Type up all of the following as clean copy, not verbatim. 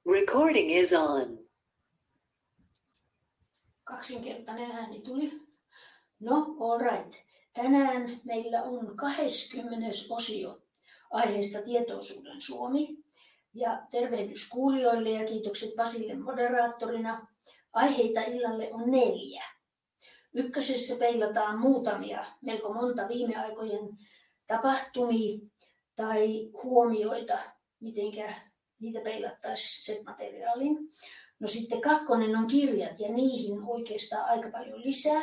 Recording is on. Kaksinkertainen ääni tuli. No, all right. Tänään meillä on 20. osio aiheesta Tietoisuuden Suomi. Ja tervehdys kuulijoille ja kiitokset Pasille moderaattorina. Aiheita illalle on 4. Ykkösessä peilataan muutamia, melko monta viime aikojen tapahtumia tai huomioita, mitenkä niitä peilattaisiin set-materiaaliin. No sitten 2. on kirjat ja niihin oikeastaan aika paljon lisää.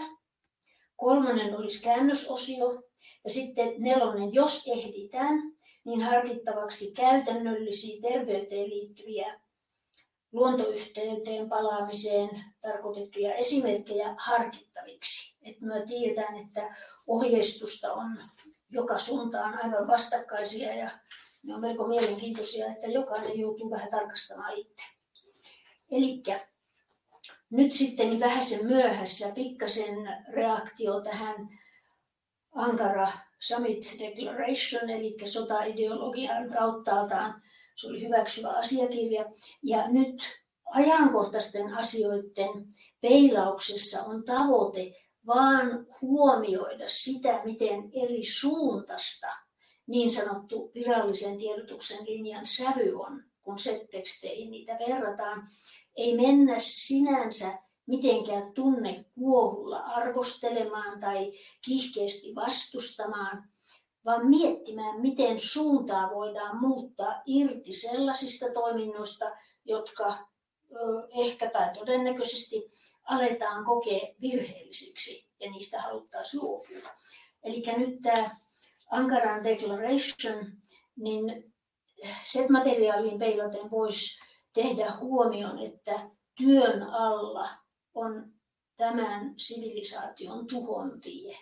3. olisi käännösosio ja sitten 4. jos ehditään, niin harkittavaksi käytännöllisiä terveyteen liittyviä luontoyhteyteen palaamiseen tarkoitettuja esimerkkejä harkittaviksi. Et me tiedetään, että ohjeistusta on joka suuntaan aivan vastakkaisia ja ne on melko mielenkiintoisia, että jokainen joutuu vähän tarkastamaan itse. Elikkä nyt sitten vähäsen myöhässä pikkasen reaktio tähän Ankara Summit Declaration, eli sotaideologian kauttaaltaan. Se oli hyväksyvä asiakirja. Ja nyt ajankohtaisten asioiden peilauksessa on tavoite vaan huomioida sitä, miten eri suuntaista niin sanottu virallisen tiedotuksen linjan sävy on, kun set-teksteihin niitä verrataan. Ei mennä sinänsä mitenkään tunnekuohulla arvostelemaan tai kiihkeästi vastustamaan, vaan miettimään, miten suuntaa voidaan muuttaa irti sellaisista toiminnoista, jotka ehkä tai todennäköisesti aletaan kokea virheellisiksi ja niistä haluttaisiin luopua. Eli nyt tämä Ankaran Declaration, niin set-materiaaliin peilaten voisi tehdä huomion, että työn alla on tämän sivilisaation tuhon tie.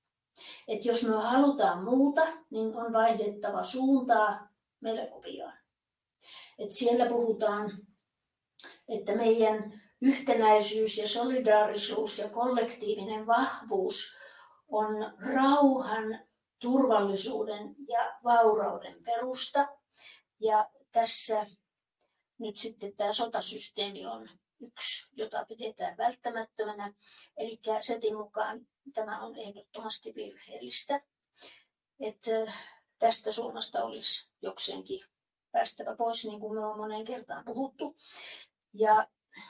Et jos me halutaan muuta, niin on vaihdettava suuntaa melko pian. Et siellä puhutaan, että meidän yhtenäisyys ja solidaarisuus ja kollektiivinen vahvuus on rauhan, turvallisuuden ja vaurauden perusta. Ja tässä nyt sitten tämä sotasysteemi on yksi, jota pidetään välttämättömänä. Eli setin mukaan tämä on ehdottomasti virheellistä. Että tästä suunnasta olisi jokseenkin päästävä pois, niin kuin me on moneen kertaan puhuttu. Ja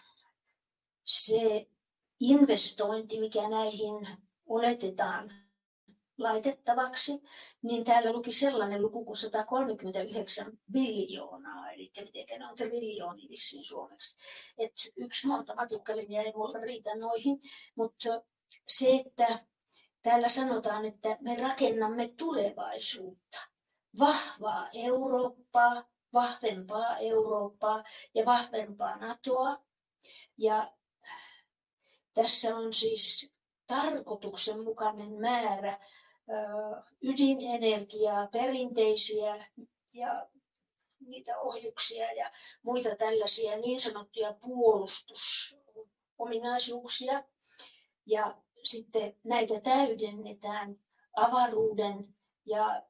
se investointi, mikä näihin oletetaan laitettavaksi, niin täällä luki sellainen luku kuin 139 biljoonaa, eli miten ne on triljooni vissiin suomeksi. Et yksi monta matikkalinjaa ei mulla riitä noihin, mutta se, että täällä sanotaan, että me rakennamme tulevaisuutta, vahvaa Eurooppaa, vahvempaa Eurooppaa ja vahvempaa NATOa. Ja tässä on siis tarkoituksenmukainen määrä ydinenergiaa, perinteisiä ja niitä ohjuksia ja muita tällaisia niin sanottuja puolustusominaisuuksia. Ja sitten näitä täydennetään avaruuden ja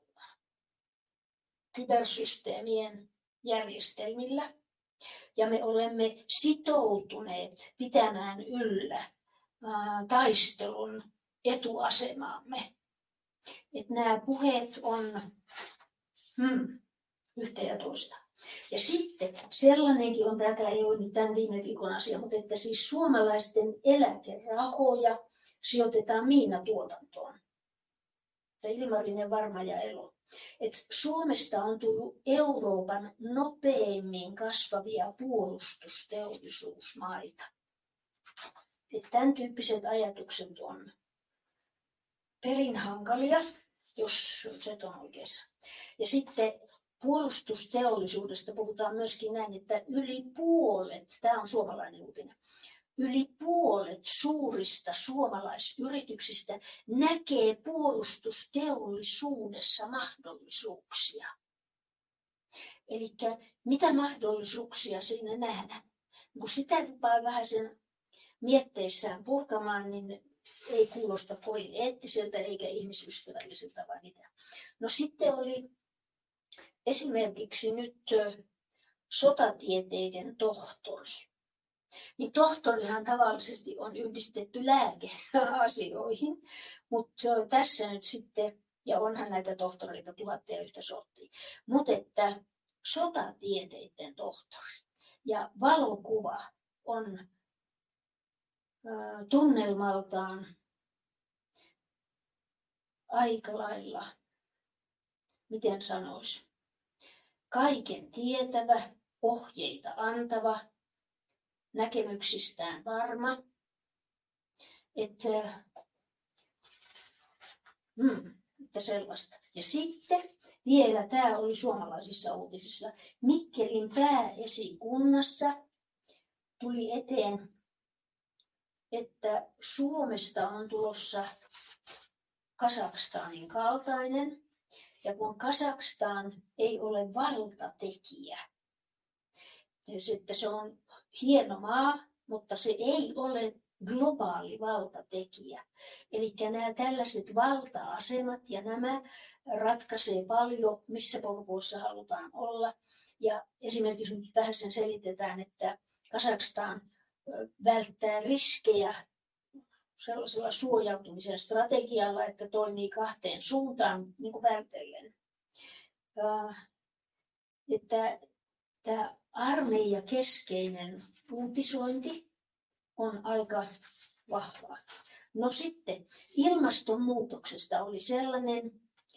kybersysteemien järjestelmillä. Ja me olemme sitoutuneet pitämään yllä taistelun etuasemaamme. Että nämä puheet on yhtä ja toista. Ja sitten sellainenkin on, tämä ei ole nyt tämän viime viikon asia, mutta että siis suomalaisten eläkerahoja sijoitetaan miinatuotantoon. Ilmarinen, Varma ja Elo. Et Suomesta on tullut Euroopan nopeimmin kasvavia puolustusteollisuusmaita. Et tämän tyyppiset ajatukset on perin hankalia, jos se on oikeassa. Ja sitten puolustusteollisuudesta puhutaan myöskin näin, että yli puolet, tämä on suomalainen uutinen, yli puolet suurista suomalaisyrityksistä näkee puolustusteollisuudessa mahdollisuuksia. Eli mitä mahdollisuuksia siinä nähdään? Kun sitä rupaa vähän sen mietteissään purkamaan, niin ei kuulosta kovin eettiseltä eikä ihmisystävälliseltä vai mitä. No sitten oli esimerkiksi nyt sotatieteiden tohtori. Niin tohtorihan tavallisesti on yhdistetty lääkeasioihin, mutta se on tässä nyt sitten, ja onhan näitä tohtoreita 1001 sorttia, mutta että sotatieteiden tohtori ja valokuva on tunnelmaltaan aika lailla, miten sanoisi, kaiken tietävä, ohjeita antava, näkemyksistään varma, että sellaista. Ja sitten vielä, tämä oli suomalaisissa uutisissa, Mikkelin pääesikunnassa tuli eteen, että Suomesta on tulossa Kazakstanin kaltainen, ja kun Kazakstan ei ole valtatekijä, että se on hieno maa, mutta se ei ole globaali valtatekijä. Eli nämä tällaiset valta-asemat ja nämä ratkaisee paljon, missä porukoissa halutaan olla. Ja esimerkiksi nyt vähän sen selitetään, että Kazakstan välttää riskejä sellaisella suojautumisen strategialla, että toimii kahteen suuntaan niin kuin vältellen. Että tämä armeijakeskeinen uutisointi on aika vahvaa. No sitten ilmastonmuutoksesta oli sellainen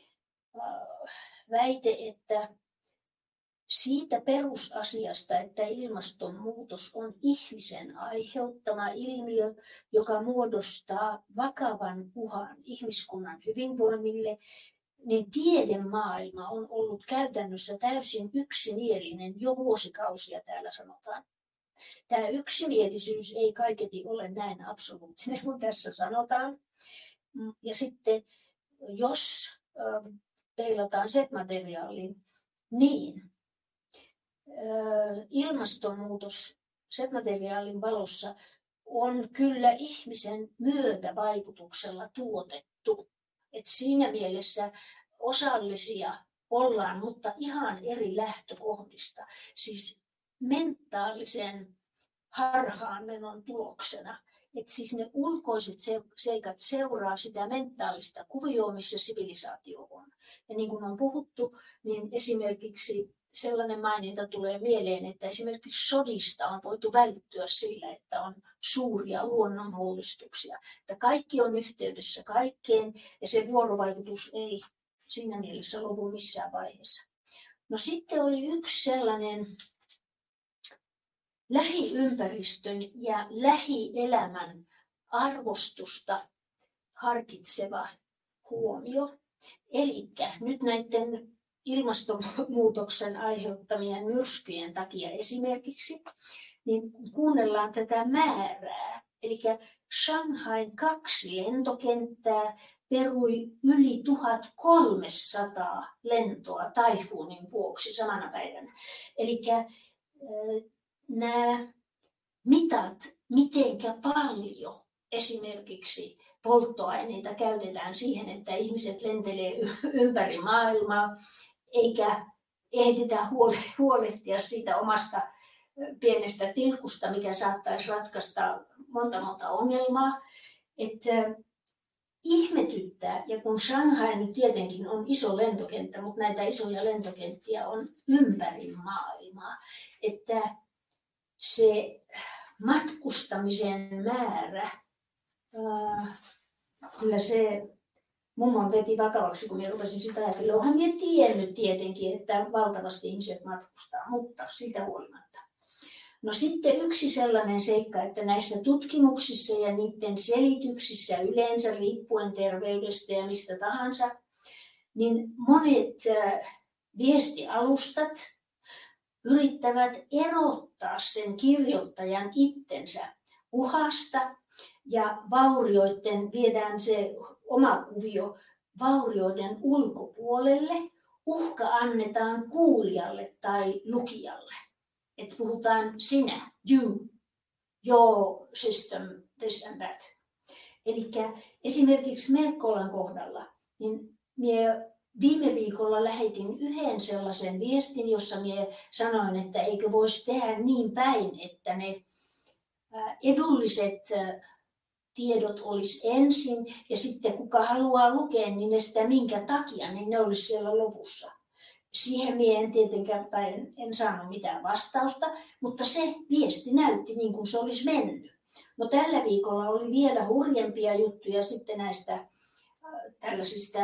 väite, että siitä perusasiasta, että ilmastonmuutos on ihmisen aiheuttama ilmiö, joka muodostaa vakavan uhan ihmiskunnan hyvinvoinnille, niin tiedemaailma on ollut käytännössä täysin yksimielinen jo vuosikausia, täällä sanotaan. Tämä yksimielisyys ei kaiketi ole näin absoluuttinen kuin tässä sanotaan. Ja sitten jos peilataan Z-materiaaliin, niin ilmastonmuutos Z-materiaalin valossa on kyllä ihmisen myötävaikutuksella tuotettu. Et siinä mielessä osallisia ollaan, mutta ihan eri lähtökohdista. Siis mentaalisen harhaanmenon tuloksena. Et siis ne ulkoiset seikat seuraa sitä mentaalista kuvioa, missä sivilisaatio on. Ja niin kuin on puhuttu, niin esimerkiksi sellainen maininta tulee mieleen, että esimerkiksi sodista on voitu välttyä sillä, että on suuria luonnonmullistuksia. Että kaikki on yhteydessä kaikkeen ja se vuorovaikutus ei siinä mielessä lopu missään vaiheessa. No sitten oli yksi sellainen lähiympäristön ja lähielämän arvostusta harkitseva huomio. Eli nyt näiden ilmastonmuutoksen aiheuttamien myrskyjen takia esimerkiksi, niin kuunnellaan tätä määrää. Eli Shanghain 2 lentokenttää perui yli 1300 lentoa taifuunin vuoksi samana päivänä. Eli nämä mitat, mitenkä paljon esimerkiksi polttoaineita käytetään siihen, että ihmiset lentelee ympäri maailmaa, eikä ehditä huolehtia siitä omasta pienestä tilkusta, mikä saattaisi ratkaista monta ongelmaa. Että ihmetyttää, ja kun Shanghai nyt tietenkin on iso lentokenttä, mutta näitä isoja lentokenttiä on ympäri maailmaa, että se matkustamisen määrä, kyllä se mummon veti vakavaksi, kun minä rupesin sitä ajatella. Onhan minä tiennyt tietenkin, että valtavasti ihmiset matkustaa, mutta sitä huolimatta. No sitten yksi sellainen seikka, että näissä tutkimuksissa ja niiden selityksissä yleensä riippuen terveydestä ja mistä tahansa, niin monet viestialustat yrittävät erottaa sen kirjoittajan itsensä uhasta ja vaurioiden, viedään se oma kuvio vaurioiden ulkopuolelle, uhka annetaan kuulijalle tai lukijalle. Että puhutaan sinä, you, your system, this and that. Eli esimerkiksi Merkolan kohdalla, niin minä viime viikolla lähetin yhden sellaisen viestin, jossa minä sanoin, että eikö voisi tehdä niin päin, että ne edulliset tiedot olisi ensin ja sitten kuka haluaa lukea, niin ne sitä minkä takia, niin ne olisi siellä lopussa. Siihen minä en tietenkään, tai en saanut mitään vastausta, mutta se viesti näytti niin kuin se olisi mennyt. No tällä viikolla oli vielä hurjempia juttuja sitten näistä tällaisista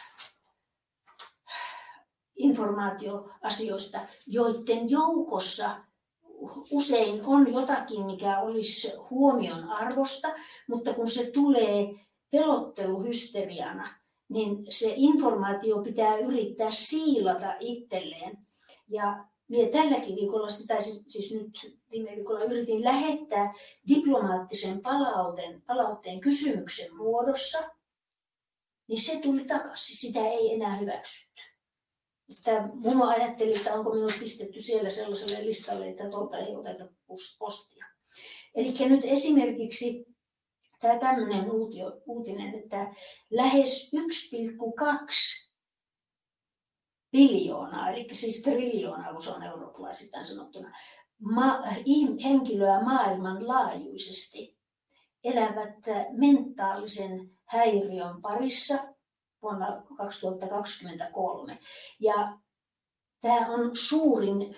informaatioasioista, joiden joukossa usein on jotakin, mikä olisi huomion arvosta, mutta kun se tulee pelotteluhysteriana, niin se informaatio pitää yrittää siilata itselleen. Ja minä tälläkin viikolla, tai siis nyt viime viikolla yritin lähettää diplomaattisen palautteen kysymyksen muodossa, niin se tuli takaisin. Sitä ei enää hyväksytty. Mummo ajatteli, että onko minut pistetty siellä sellaiselle listalle, että tuolta ei oteta postia. Eli nyt esimerkiksi tämä tämmöinen uutinen, että lähes 1,2 biljoonaa, eli siis triljoonaa, kun se on eurooppalaisittain sanottuna, henkilöä maailmanlaajuisesti elävät mentaalisen häiriön parissa vuonna 2023. Ja tämä on suurin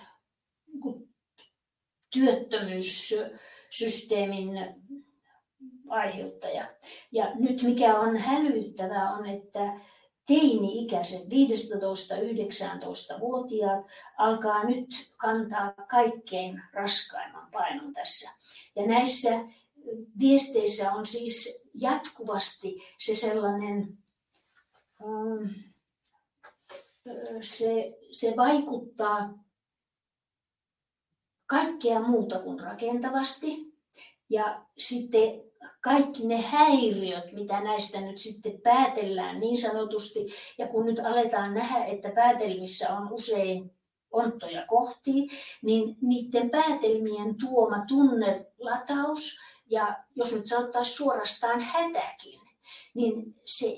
työttömyyssysteemin aiheuttaja. Ja nyt mikä on hälyttävää on, että teini-ikäiset 15-19-vuotiaat alkaa nyt kantaa kaikkein raskaimman painon tässä. Ja näissä viesteissä on siis jatkuvasti se sellainen, se vaikuttaa kaikkea muuta kuin rakentavasti. Ja sitten kaikki ne häiriöt, mitä näistä nyt sitten päätellään niin sanotusti, ja kun nyt aletaan nähdä, että päätelmissä on usein onttoja kohtia, niin niiden päätelmien tuoma tunnelataus, ja jos nyt sanottaisiin suorastaan hätäkin, niin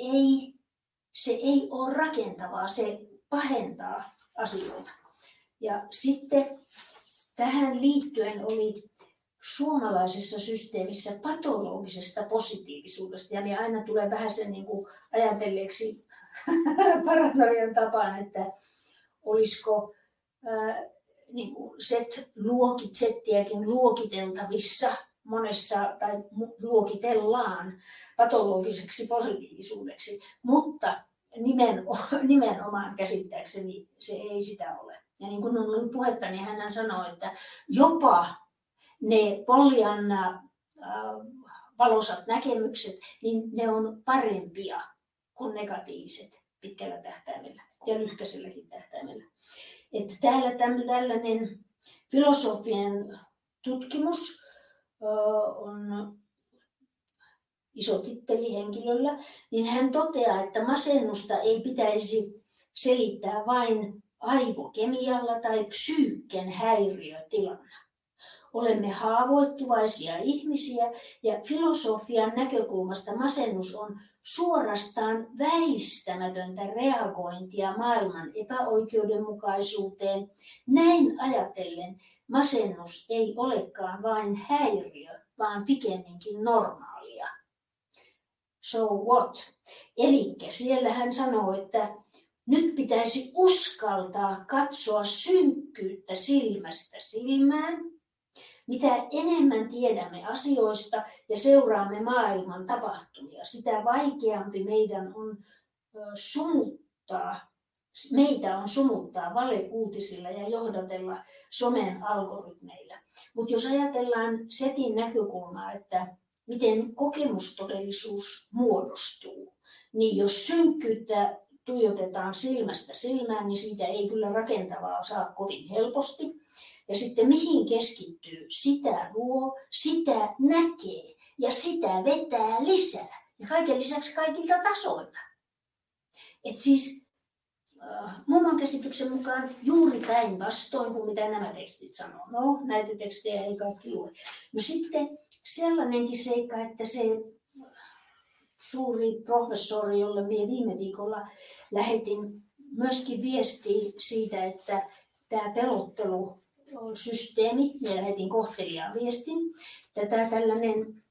se ei ole rakentavaa, se pahentaa asioita. Ja sitten tähän liittyen oli suomalaisessa systeemissä patologisesta positiivisuudesta, ja minä aina tulee vähän sen niin kuin ajatelleeksi paranoian tapaan, että olisiko niin kuin settiäkin luokiteltavissa monessa, tai luokitellaan patologiseksi positiivisuudeksi, mutta nimenomaan käsittääkseni se ei sitä ole. Ja niin kuin on ollut puhetta, niin hän sanoi, että jopa ne Pollyanna valoisat näkemykset, niin ne on parempia kuin negatiiviset pitkällä tähtäimellä ja lyhkäiselläkin tähtäimellä. Että täällä tällainen filosofien tutkimus on iso titteli henkilöllä, niin hän toteaa, että masennusta ei pitäisi selittää vain aivokemialla tai psyyken häiriötilana. Olemme haavoittuvaisia ihmisiä ja filosofian näkökulmasta masennus on suorastaan väistämätöntä reagointia maailman epäoikeudenmukaisuuteen. Näin ajatellen masennus ei olekaan vain häiriö, vaan pikemminkin normaalia. So what? Elikkä siellä hän sanoo, että nyt pitäisi uskaltaa katsoa synkkyyttä silmästä silmään. Mitä enemmän tiedämme asioista ja seuraamme maailman tapahtumia, sitä vaikeampi meitä on sumuttaa valeuutisilla ja johdatella somen algoritmeilla. Mutta jos ajatellaan setin näkökulmaa, että miten kokemustodellisuus muodostuu, niin jos synkkyyttä tuijotetaan silmästä silmään, niin siitä ei kyllä rakentavaa saa kovin helposti. Ja sitten mihin keskittyy, sitä luo, sitä näkee ja sitä vetää lisää. Ja kaiken lisäksi kaikilta tasoilta. Et siis mummon käsityksen mukaan juuri päinvastoin kuin mitä nämä tekstit sanoo. No, näitä tekstejä ei kaikki lue. No sitten sellainenkin seikka, että se suuri professori, jolle minä viime viikolla lähetin myöskin viestiä siitä, että tämä pelottelusysteemi, minä lähetin kohteliaan viestin, että tämä tällainen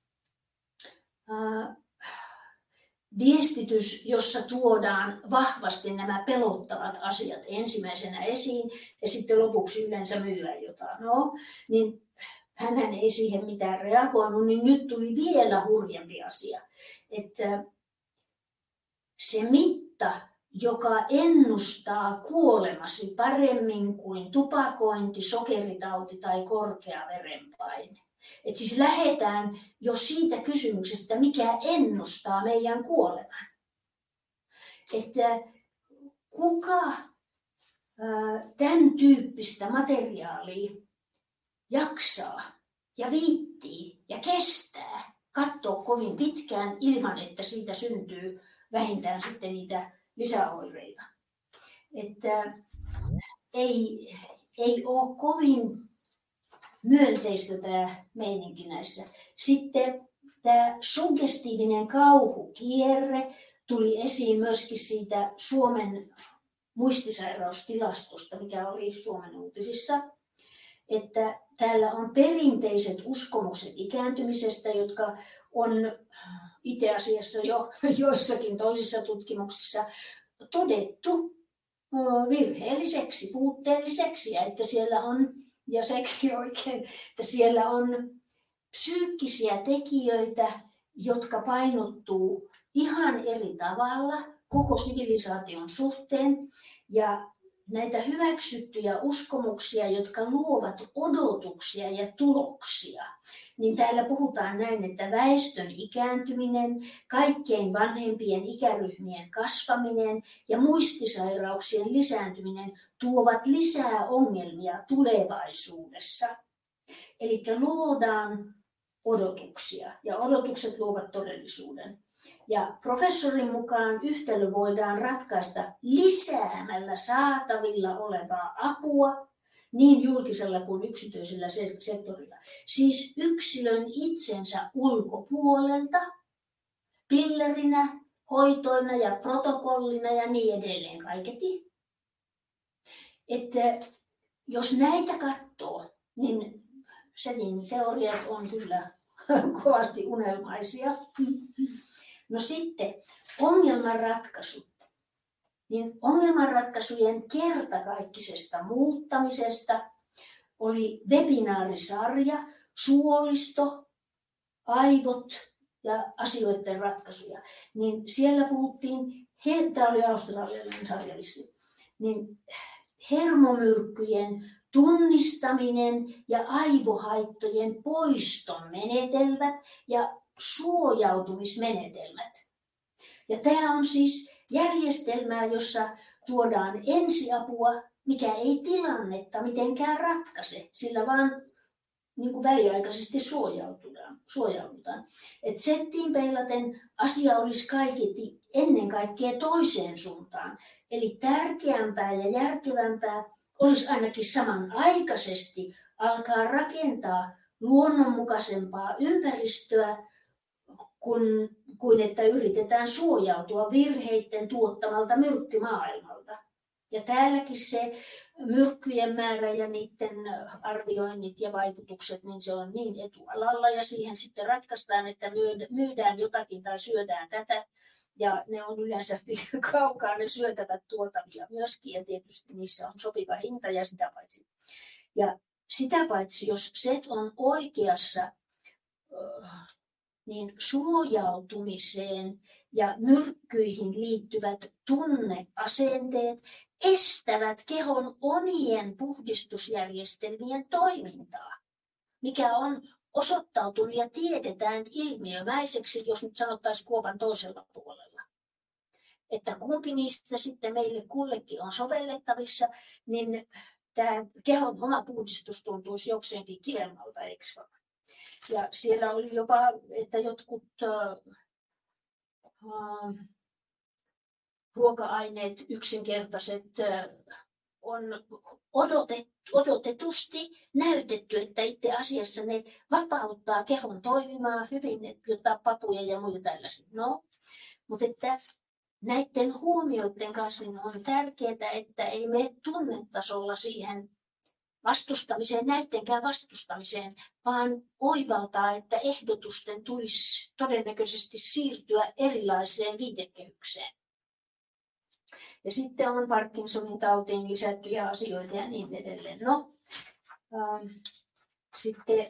viestitys, jossa tuodaan vahvasti nämä pelottavat asiat ensimmäisenä esiin ja sitten lopuksi yleensä myyään jotain. No, niin hän ei siihen mitään reagoinut, niin nyt tuli vielä hurjempi asia. Että se mitta, joka ennustaa kuolemasi paremmin kuin tupakointi, sokeritauti tai korkea verenpaine. Et siis lähdetään jo siitä kysymyksestä, mikä ennustaa meidän kuoleman. Että kuka tämän tyyppistä materiaalia jaksaa ja viittii ja kestää katsoa kovin pitkään ilman, että siitä syntyy vähintään sitten niitä lisäoireita. Että ei ole kovin myönteistä tämä meininki näissä. Sitten tämä suggestiivinen kauhukierre tuli esiin myöskin siitä Suomen muistisairaustilastosta, mikä oli Suomen uutisissa. Että täällä on perinteiset uskomukset ikääntymisestä, jotka on itse asiassa jo joissakin toisissa tutkimuksissa todettu virheelliseksi, puutteelliseksi, ja että siellä on, ja seksi oikein, että siellä on psyykkisiä tekijöitä, jotka painottuu ihan eri tavalla koko sivilisaation suhteen, ja näitä hyväksyttyjä uskomuksia, jotka luovat odotuksia ja tuloksia, niin täällä puhutaan näin, että väestön ikääntyminen, kaikkein vanhempien ikäryhmien kasvaminen ja muistisairauksien lisääntyminen tuovat lisää ongelmia tulevaisuudessa. Eli luodaan odotuksia ja odotukset luovat todellisuuden. Ja professorin mukaan yhtälö voidaan ratkaista lisäämällä saatavilla olevaa apua niin julkisella kuin yksityisellä sektorilla. Siis yksilön itsensä ulkopuolelta, pillerinä, hoitoina ja protokollina ja niin edelleen kaiketi. Että jos näitä katsoo, niin setin teoriat on kyllä kovasti unelmaisia. No sitten ongelmanratkaisut. Niin ongelmanratkaisujen kertakaikkisesta muuttamisesta oli webinaarisarja, suolisto, aivot ja asioiden ratkaisuja. Niin siellä puhuttiin, tämä oli australialainen sarja, niin hermomyrkkyjen tunnistaminen ja aivohaittojen poiston menetelmät ja suojautumismenetelmät. Ja tämä on siis järjestelmää, jossa tuodaan ensiapua, mikä ei tilannetta mitenkään ratkaise, sillä vaan niin kuin väliaikaisesti suojaudutaan. Et settiin peilaten asia olisi kaiketi ennen kaikkea toiseen suuntaan. Eli tärkeämpää ja järkevämpää olisi ainakin samanaikaisesti alkaa rakentaa luonnonmukaisempaa ympäristöä, kuin että yritetään suojautua virheiden tuottamalta myrkkymaailmalta. Ja täälläkin se myrkkyjen määrä ja niiden arvioinnit ja vaikutukset, niin se on niin etualalla ja siihen sitten ratkaistaan, että myydään jotakin tai syödään tätä. Ja ne on yleensä kaukaa ne syötävät tuotavia myöskin ja tietysti niissä on sopiva hinta ja sitä paitsi. Ja sitä paitsi, jos se on oikeassa, niin suojautumiseen ja myrkkyihin liittyvät tunneasenteet estävät kehon omien puhdistusjärjestelmien toimintaa, mikä on osoittautunut ja tiedetään ilmiömäiseksi, jos nyt sanottaisiin kuopan toisella puolella. Että kumpi niistä sitten meille kullekin on sovellettavissa, niin tämä kehon oma puhdistus tuntuisi jokseenkin kivemmalta, eikö vaan? Ja siellä oli jopa, että jotkut ruoka-aineet, yksinkertaiset on odotetusti näytetty, että itse asiassa ne vapauttaa kehon toimimaan hyvin, jotta papuja ja muita tällaisia. No, mutta että näiden huomioiden kanssa on tärkeää, että ei mene tunnetasolla siihen vastustamiseen, näittenkään vastustamiseen, vaan oivaltaa, että ehdotusten tulisi todennäköisesti siirtyä erilaiseen viitekehykseen. Ja sitten on Parkinsonin tautiin lisättyjä asioita ja niin edelleen. No, sitten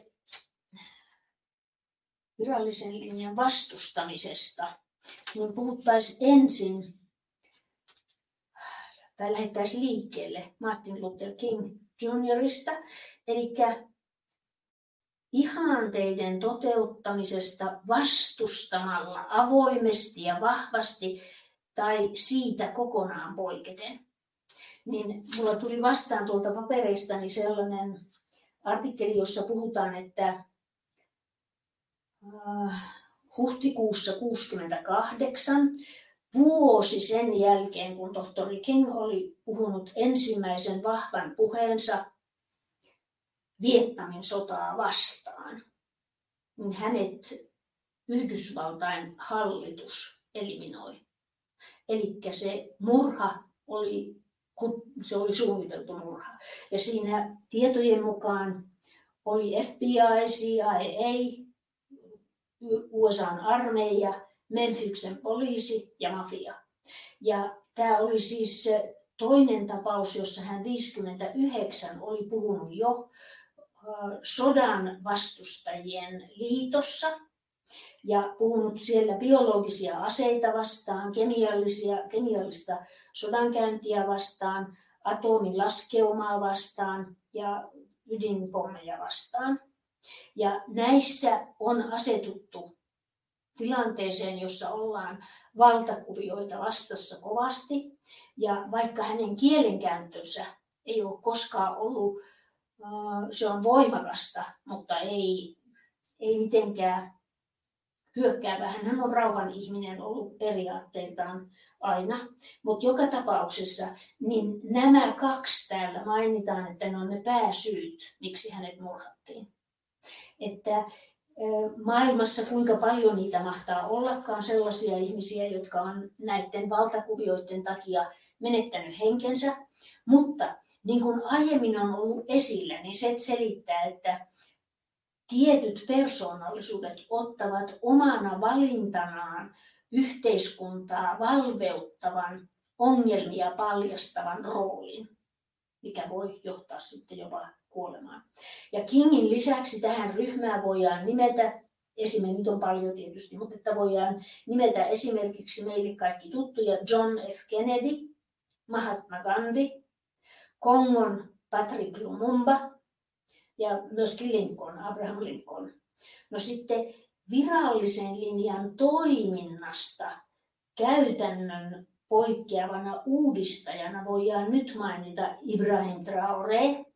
virallisen linjan vastustamisesta, niin puhuttaisiin ensin, tai lähdettäisiin liikkeelle Martin Luther King Juniorista, eli ihanteiden toteuttamisesta vastustamalla avoimesti ja vahvasti tai siitä kokonaan poiketen. Niin mulla tuli vastaan tuolta papereistani sellainen artikkeli, jossa puhutaan, että huhtikuussa 1968, vuosi sen jälkeen, kun tohtori King oli puhunut ensimmäisen vahvan puheensa Vietnamin sotaa vastaan, niin hänet Yhdysvaltain hallitus eliminoi. Eli se murha oli suunniteltu murha. Ja siinä tietojen mukaan oli FBI, CIA, USA:n armeija, Memphiksen poliisi ja mafia. Ja tämä oli siis toinen tapaus, jossa hän 59 oli puhunut jo sodan vastustajien liitossa ja puhunut siellä biologisia aseita vastaan, kemiallista sodankäyntiä vastaan, atomin laskeumaa vastaan ja ydinpommeja vastaan. Ja näissä on asetuttu tilanteeseen, jossa ollaan valtakuvioita vastassa kovasti. Ja vaikka hänen kielenkäyttönsä ei ole koskaan ollut, se on voimakasta, mutta ei mitenkään hyökkäävä. Hän on rauhan ihminen ollut periaatteiltaan aina. Mutta joka tapauksessa niin nämä kaksi täällä mainitaan, että ne on ne pääsyyt, miksi hänet murhattiin. Että maailmassa kuinka paljon niitä mahtaa ollakaan sellaisia ihmisiä, jotka on näiden valtakuvioiden takia menettänyt henkensä. Mutta niin kuin aiemmin on ollut esillä, niin se selittää, että tietyt persoonallisuudet ottavat omana valintanaan yhteiskuntaa valveuttavan, ongelmia paljastavan roolin, mikä voi johtaa sitten jopa kuolemaan. Ja Kingin lisäksi tähän ryhmään voidaan nimetä, esimerkiksi on paljon tietysti, mutta että voidaan nimetä esimerkiksi meille kaikki tuttuja John F. Kennedy, Mahatma Gandhi, Kongon Patrick Lumumba ja myöskin Lincoln, Abraham Lincoln. No sitten virallisen linjan toiminnasta käytännön poikkeavana uudistajana voidaan nyt mainita Ibrahim Traoré,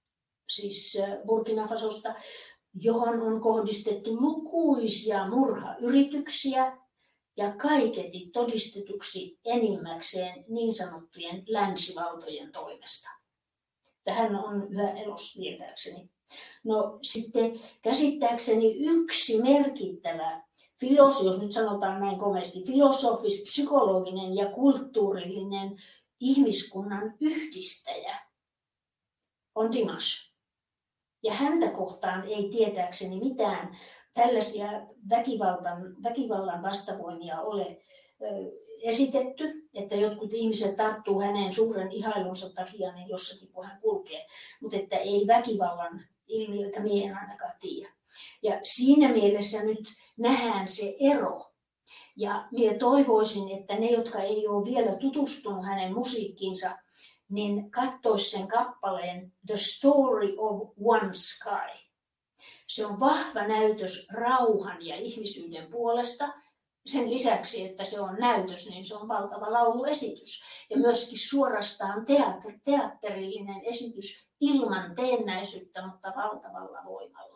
siis Burkina Fasosta, johon on kohdistettu lukuisia murhayrityksiä ja kaiketi todistetuksi enimmäkseen niin sanottujen länsivaltojen toimesta. Tähän on yhä elossa tietääkseni. No sitten käsittääkseni yksi merkittävä jos nyt sanotaan näin komeasti, filosofis-psykologinen ja kulttuurillinen ihmiskunnan yhdistäjä on Dimash. Ja häntä kohtaan ei tietääkseni mitään tällaisia väkivallan vastavoimia ole esitetty, että jotkut ihmiset tarttuu hänen suuren ihailunsa takia niin jossakin kun hän kulkee, mutta että ei väkivallan ilmiöitä minä en ainakaan tiedä. Ja siinä mielessä nyt nähdään se ero. Ja minä toivoisin, että ne, jotka ei ole vielä tutustunut hänen musiikkiinsa, niin katsoisi sen kappaleen The Story of One Sky. Se on vahva näytös rauhan ja ihmisyyden puolesta. Sen lisäksi, että se on näytös, niin se on valtava lauluesitys. Ja myöskin suorastaan teatterillinen esitys ilman teennäisyyttä, mutta valtavalla voimalla.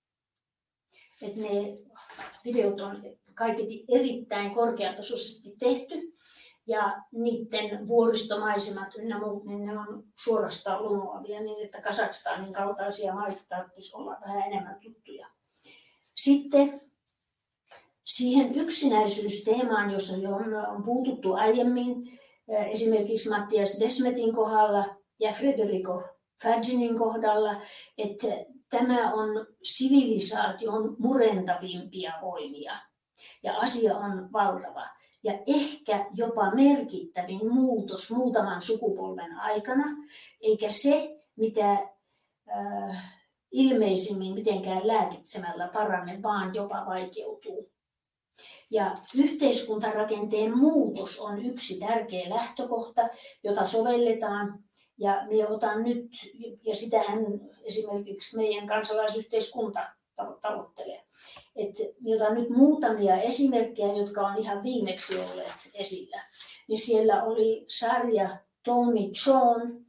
Et ne videot on kaiketi erittäin korkeatasoisesti tehty. ja niiden vuoristomaisemat ynnä muut, niin ne on suorastaan lumoavia, niin että Kazakstanin kaltaisia maita tarvitsisi olla vähän enemmän tuttuja. Sitten siihen yksinäisyysteemaan, johon on puututtu aiemmin, esimerkiksi Mattias Desmetin kohdalla ja Federico Faginin kohdalla, että tämä on sivilisaation murentavimpia voimia ja asia on valtava. Ja ehkä jopa merkittävin muutos muutaman sukupolven aikana, eikä se, mitä ilmeisimmin mitenkään lääkitsemällä parane, vaan jopa vaikeutuu. Ja yhteiskuntarakenteen muutos on yksi tärkeä lähtökohta, jota sovelletaan. Ja minä otan nyt, ja sitähän esimerkiksi meidän kansalaisyhteiskunta tavoittelee. Minä otan nyt muutamia esimerkkejä, jotka on ihan viimeksi olleet esillä. Niin siellä oli sarja Tony Chon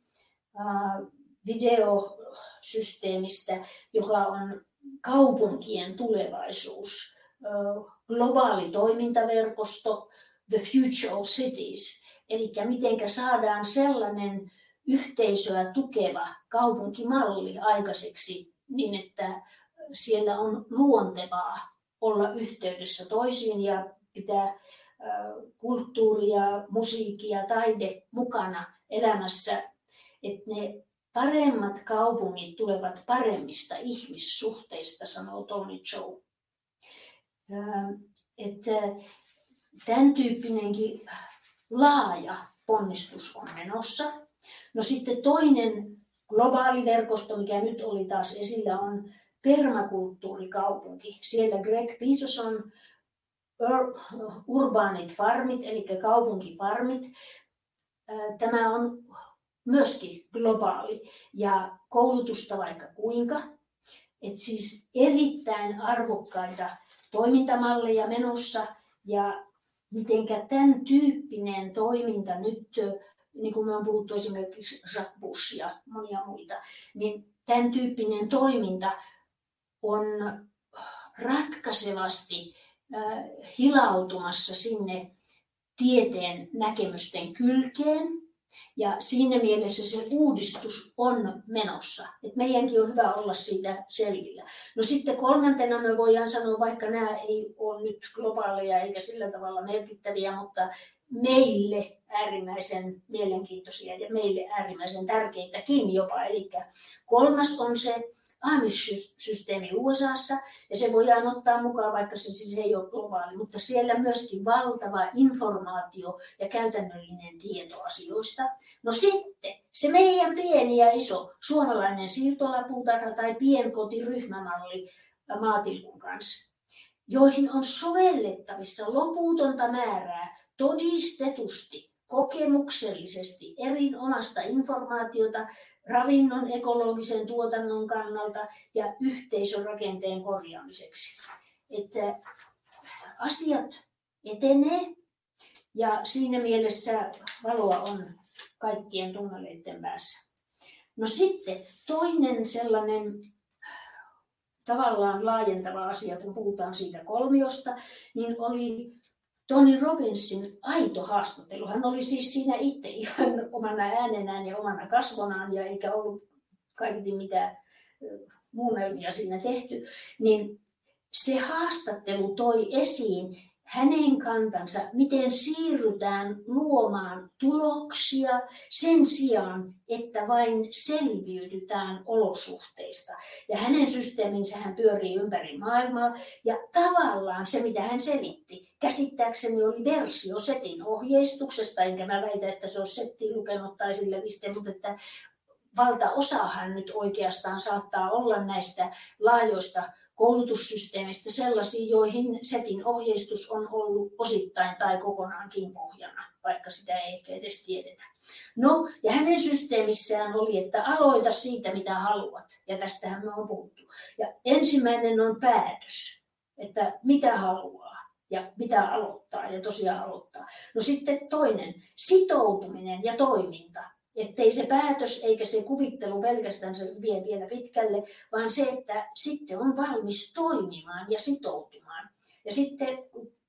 videosysteemistä, joka on kaupunkien tulevaisuus. Globaali toimintaverkosto, The Future of Cities, eli miten saadaan sellainen yhteisöä tukeva kaupunkimalli aikaiseksi niin, että siellä on luontevaa olla yhteydessä toisiin ja pitää kulttuuria, musiikkia, taide mukana elämässä, että ne paremmat kaupungit tulevat paremmista ihmissuhteista, sanoo Tony Chow. Että tämän tyyppinenkin laaja ponnistus on menossa. No sitten toinen globaali verkosto, mikä nyt oli taas esillä, on permakulttuurikaupunki. Siellä Greg Peterson, urbaanit farmit, eli kaupunkifarmit. Tämä on myöskin globaali ja koulutusta vaikka kuinka. Et siis erittäin arvokkaita toimintamalleja menossa ja mitenkä tämän tyyppinen toiminta nyt, niin kuin me on puhuttu esimerkiksi Jacques Bush ja monia muita, niin tämän tyyppinen toiminta on ratkaisevasti hilautumassa sinne tieteen näkemysten kylkeen. Ja siinä mielessä se uudistus on menossa. Et meidänkin on hyvä olla siitä selvillä. No sitten kolmantena me voidaan sanoa, vaikka nämä ei ole nyt globaaleja eikä sillä tavalla merkittäviä, mutta meille äärimmäisen mielenkiintoisia ja meille äärimmäisen tärkeitäkin jopa. Eli kolmas on se Amish-systeemi USAssa, ja se voidaan ottaa mukaan, vaikka se siis ei ole globaali, mutta siellä myöskin valtava informaatio ja käytännöllinen tieto asioista. No sitten se meidän pieni ja iso suomalainen siirtolapuutarha tai pienkotiryhmämalli maatilkun kanssa, joihin on sovellettavissa loputonta määrää todistetusti, kokemuksellisesti erinomaista informaatiota ravinnon ekologisen tuotannon kannalta ja yhteisörakenteen korjaamiseksi. Että asiat etenee ja siinä mielessä valoa on kaikkien tunneleiden päässä. No sitten toinen sellainen tavallaan laajentava asia, kun puhutaan siitä kolmiosta, niin oli Tony Robbinsin aito haastattelu. Hän oli siis siinä itse ihan omana äänenään ja omana kasvonaan ja eikä ollut kaikki mitään muunnelmia siinä tehty. Niin se haastattelu toi esiin hänen kantansa, miten siirrytään luomaan tuloksia sen sijaan, että vain selviydytään olosuhteista. Ja hänen systeeminsähän pyörii ympäri maailmaa. Ja tavallaan se, mitä hän selitti, käsittääkseni oli versio setin ohjeistuksesta, enkä mä väitä, että se olisi settiin lukenut tai sille viste, mutta että valtaosahan nyt oikeastaan saattaa olla näistä laajoista koulutussysteemistä sellaisia, joihin setin ohjeistus on ollut osittain tai kokonaankin pohjana, vaikka sitä ei ehkä edes tiedetä. No, ja hänen systeemissään oli, että aloita siitä, mitä haluat, ja tästähän me on puhuttu. Ja ensimmäinen on päätös, että mitä haluaa ja mitä aloittaa ja tosiaan aloittaa. No sitten toinen, sitoutuminen ja toiminta. Ettei se päätös eikä se kuvittelu pelkästään se vie vielä pitkälle, vaan se, että sitten on valmis toimimaan ja sitoutumaan. Ja sitten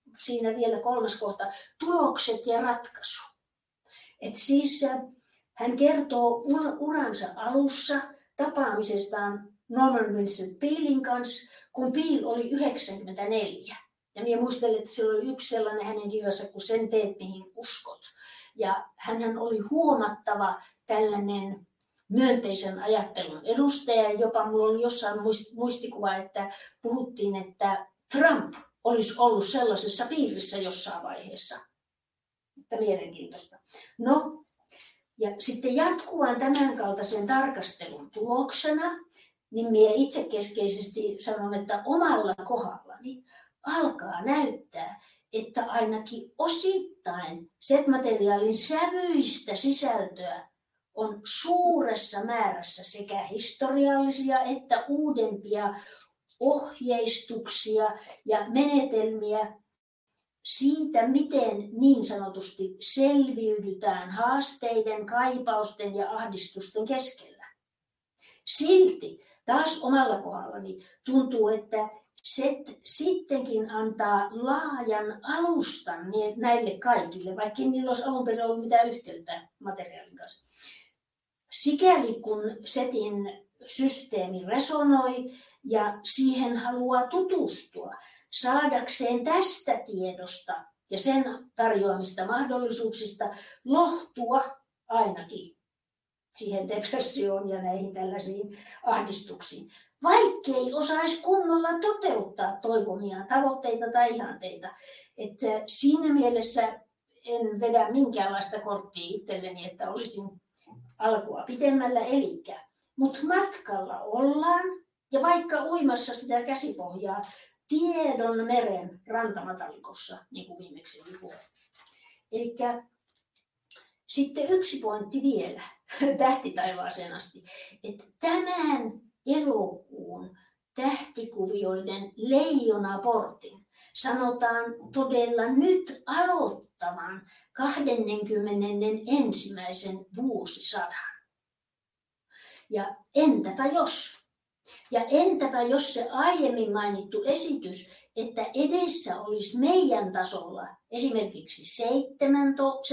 siinä vielä 3. kohta, tulokset ja ratkaisu. Et siis hän kertoo uransa alussa tapaamisestaan Norman Vincent Pealin kanssa, kun Peale oli 94. Ja minä muistelen, että siellä oli yksi sellainen hänen kirjansa, kun sen teet, mihin uskot. Ja hänhän oli huomattava tällainen myönteisen ajattelun edustaja. Jopa minulla oli jossain muistikuva, että puhuttiin, että Trump olisi ollut sellaisessa piirissä jossain vaiheessa. Että mielenkiintoista. No, ja sitten jatkuvan tämänkaltaisen tarkastelun tuloksena, niin minä itsekeskeisesti sanon, että omalla kohdallani alkaa näyttää, että ainakin osittain set-materiaalin sävyistä sisältöä on suuressa määrässä sekä historiallisia että uudempia ohjeistuksia ja menetelmiä siitä, miten niin sanotusti selviydytään haasteiden, kaipausten ja ahdistusten keskellä. Silti taas omalla kohdallani tuntuu, että se sittenkin antaa laajan alustan näille kaikille, vaikka niillä olisi alun perin ollut mitään yhteyttä materiaalin kanssa. Sikäli kun setin systeemi resonoi ja siihen haluaa tutustua, saadakseen tästä tiedosta ja sen tarjoamista mahdollisuuksista lohtua ainakin siihen depressioon ja näihin tällaisiin ahdistuksiin, vaikkei osaisi kunnolla toteuttaa toivomiaan tavoitteita tai ihanteita. Että siinä mielessä en vedä minkäänlaista korttia itselleni, että olisin alkua pitemmällä elikkä. Mutta matkalla ollaan, ja vaikka uimassa sitä käsipohjaa tiedon meren rantamatallikossa, niin kuin viimeksi oli puhe. Elikkä sitten yksi pointti vielä, tähtitaivaaseen asti, että tämän elokuun tähtikuvioiden leijonaportin sanotaan todella nyt aloittavan 21. vuosisadan. Ja entäpä jos? Ja entäpä jos se aiemmin mainittu esitys, että edessä olisi meidän tasolla esimerkiksi 7,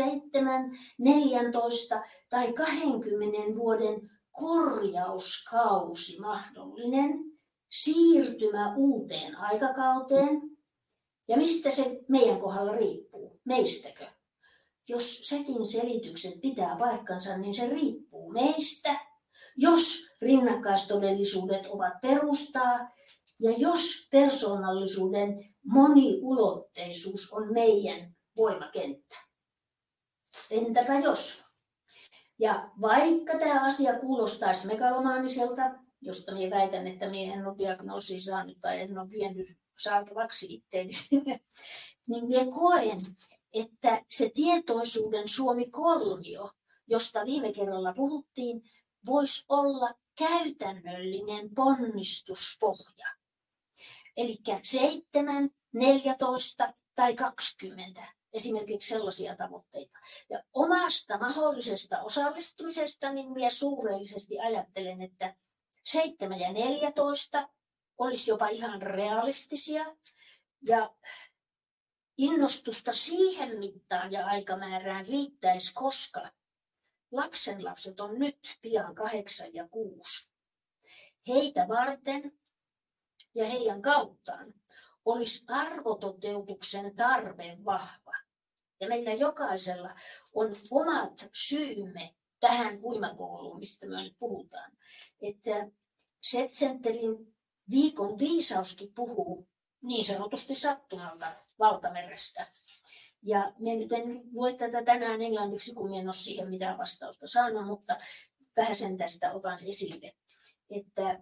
14 tai 20 vuoden korjauskausi mahdollinen, siirtymä uuteen aikakauteen. Ja mistä se meidän kohdalla riippuu? Meistäkö? Jos setin selitykset pitää paikkansa, niin se riippuu meistä. Jos rinnakkaistodellisuudet ovat perustaa ja jos persoonallisuuden moniulotteisuus on meidän voimakenttä. Entäpä jos? Ja vaikka tämä asia kuulostaisi megalomaaniselta, josta minä väitän, että minä en ole diagnoosia saanut tai en ole vienyt saatavaksi itteeni, niin minä koen, että se tietoisuuden Suomi-kolmio, josta viime kerralla puhuttiin, voisi olla käytännöllinen ponnistuspohja. Eli 7, 14 tai 20, esimerkiksi sellaisia tavoitteita. Ja omasta mahdollisesta osallistumisesta niin minä suurellisesti ajattelen, että 7 ja 14 olisi jopa ihan realistisia. Ja innostusta siihen mittaan ja aikamäärään riittäisi, koska lapsenlapset on nyt pian 8 ja 6. Heitä varten ja heidän kauttaan olisi arvototeutuksen tarve vahva. Ja meillä jokaisella on omat syymme tähän uimakouluun, mistä me nyt puhutaan. Että Setcenterin viikon viisauskin puhuu niin sanotusti sattumalta valtamerestä. Ja minä nyt en lue tätä tänään englanniksi, kun minä en ole siihen mitään vastausta saanut, mutta vähän sen tästä otan esille. Että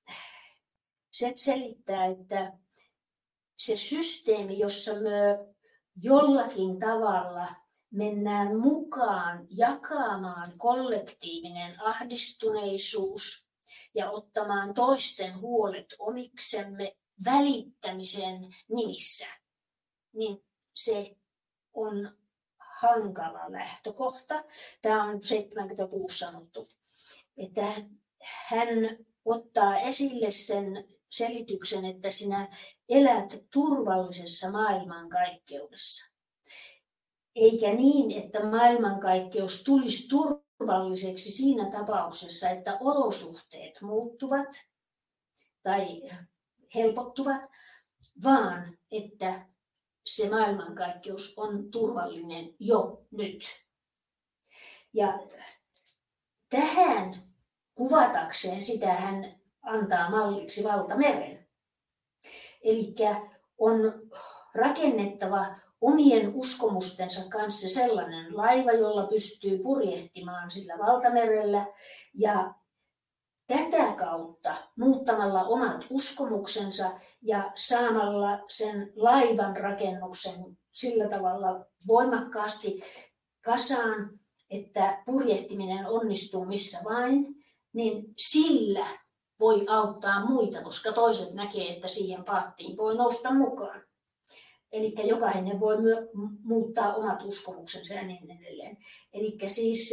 se selittää, että se systeemi, jossa me jollakin tavalla mennään mukaan jakamaan kollektiivinen ahdistuneisuus ja ottamaan toisten huolet omiksemme välittämisen nimissä, niin se on hankala lähtökohta. Tämä on 76 sanottu, että hän ottaa esille sen selityksen, että sinä elät turvallisessa maailmankaikkeudessa. Eikä niin, että maailmankaikkeus tulisi turvalliseksi siinä tapauksessa, että olosuhteet muuttuvat tai helpottuvat, vaan että se maailmankaikkeus on turvallinen jo nyt. Ja tähän kuvatakseen sitä hän antaa malliksi valtameren. Eli on rakennettava omien uskomustensa kanssa sellainen laiva, jolla pystyy purjehtimaan sillä valtamerellä ja tätä kautta muuttamalla omat uskomuksensa ja saamalla sen laivan rakennuksen sillä tavalla voimakkaasti kasaan, että purjehtiminen onnistuu missä vain, niin sillä voi auttaa muita, koska toiset näkee, että siihen paattiin voi nousta mukaan. Eli jokainen voi muuttaa omat uskomuksensa ja niin edelleen. Eli siis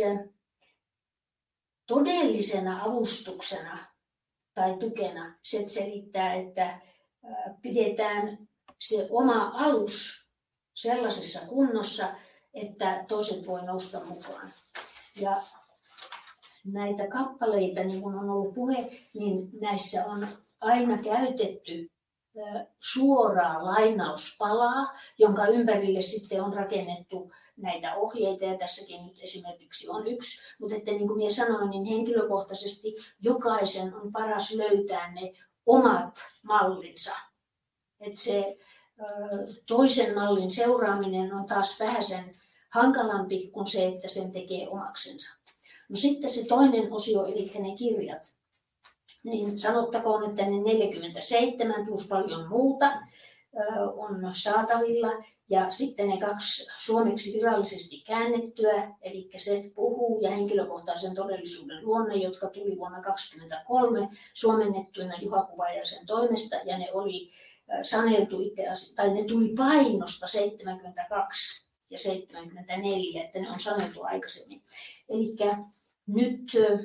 todellisena avustuksena tai tukena se selittää, että pidetään se oma alus sellaisessa kunnossa, että toiset voi nousta mukaan. Ja näitä kappaleita, niin kuin on ollut puhe, niin näissä on aina käytetty suoraa lainauspalaa, jonka ympärille sitten on rakennettu näitä ohjeita, ja tässäkin nyt esimerkiksi on yksi, mutta että niin kuin minä sanoin, niin henkilökohtaisesti jokaisen on paras löytää ne omat mallinsa. Että se toisen mallin seuraaminen on taas vähäsen hankalampi kuin se, että sen tekee omaksensa. No sitten se toinen osio, eli ne kirjat. Niin sanottakoon, että ne 47 plus paljon muuta on saatavilla. Ja sitten ne 2 suomeksi virallisesti käännettyä, eli Se puhuu ja Henkilökohtaisen todellisuuden luonne, jotka tuli vuonna 2023 suomennettuina Juha Kuvajaisen toimesta. Ja ne oli saneltu itse asiassa, tai ne tuli painosta 72 ja 74, että ne on saneltu aikaisemmin. Eli nyt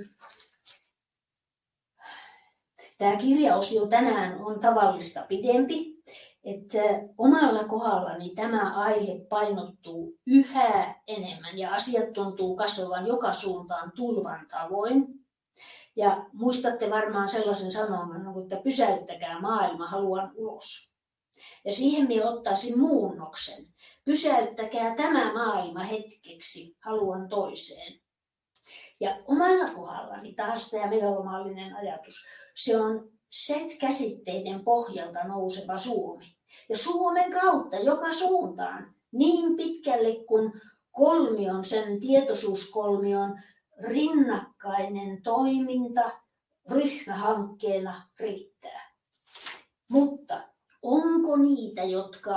tämä kirjaosio tänään on tavallista pidempi, että omalla kohdallani tämä aihe painottuu yhä enemmän ja asiat tuntuu kasvavan joka suuntaan tulvan tavoin. Ja muistatte varmaan sellaisen sanoman, että pysäyttäkää maailma, haluan ulos. Ja siihen minä ottaisin muunnoksen. Pysäyttäkää tämä maailma hetkeksi, haluan toiseen. Ja omalla kohdallani taas tämä megalomaalinen ajatus, se on set-käsitteiden pohjalta nouseva Suomi. Ja Suomen kautta joka suuntaan, niin pitkälle kuin kolmion, sen tietoisuuskolmion rinnakkainen toiminta ryhmähankkeena riittää. Mutta onko niitä, jotka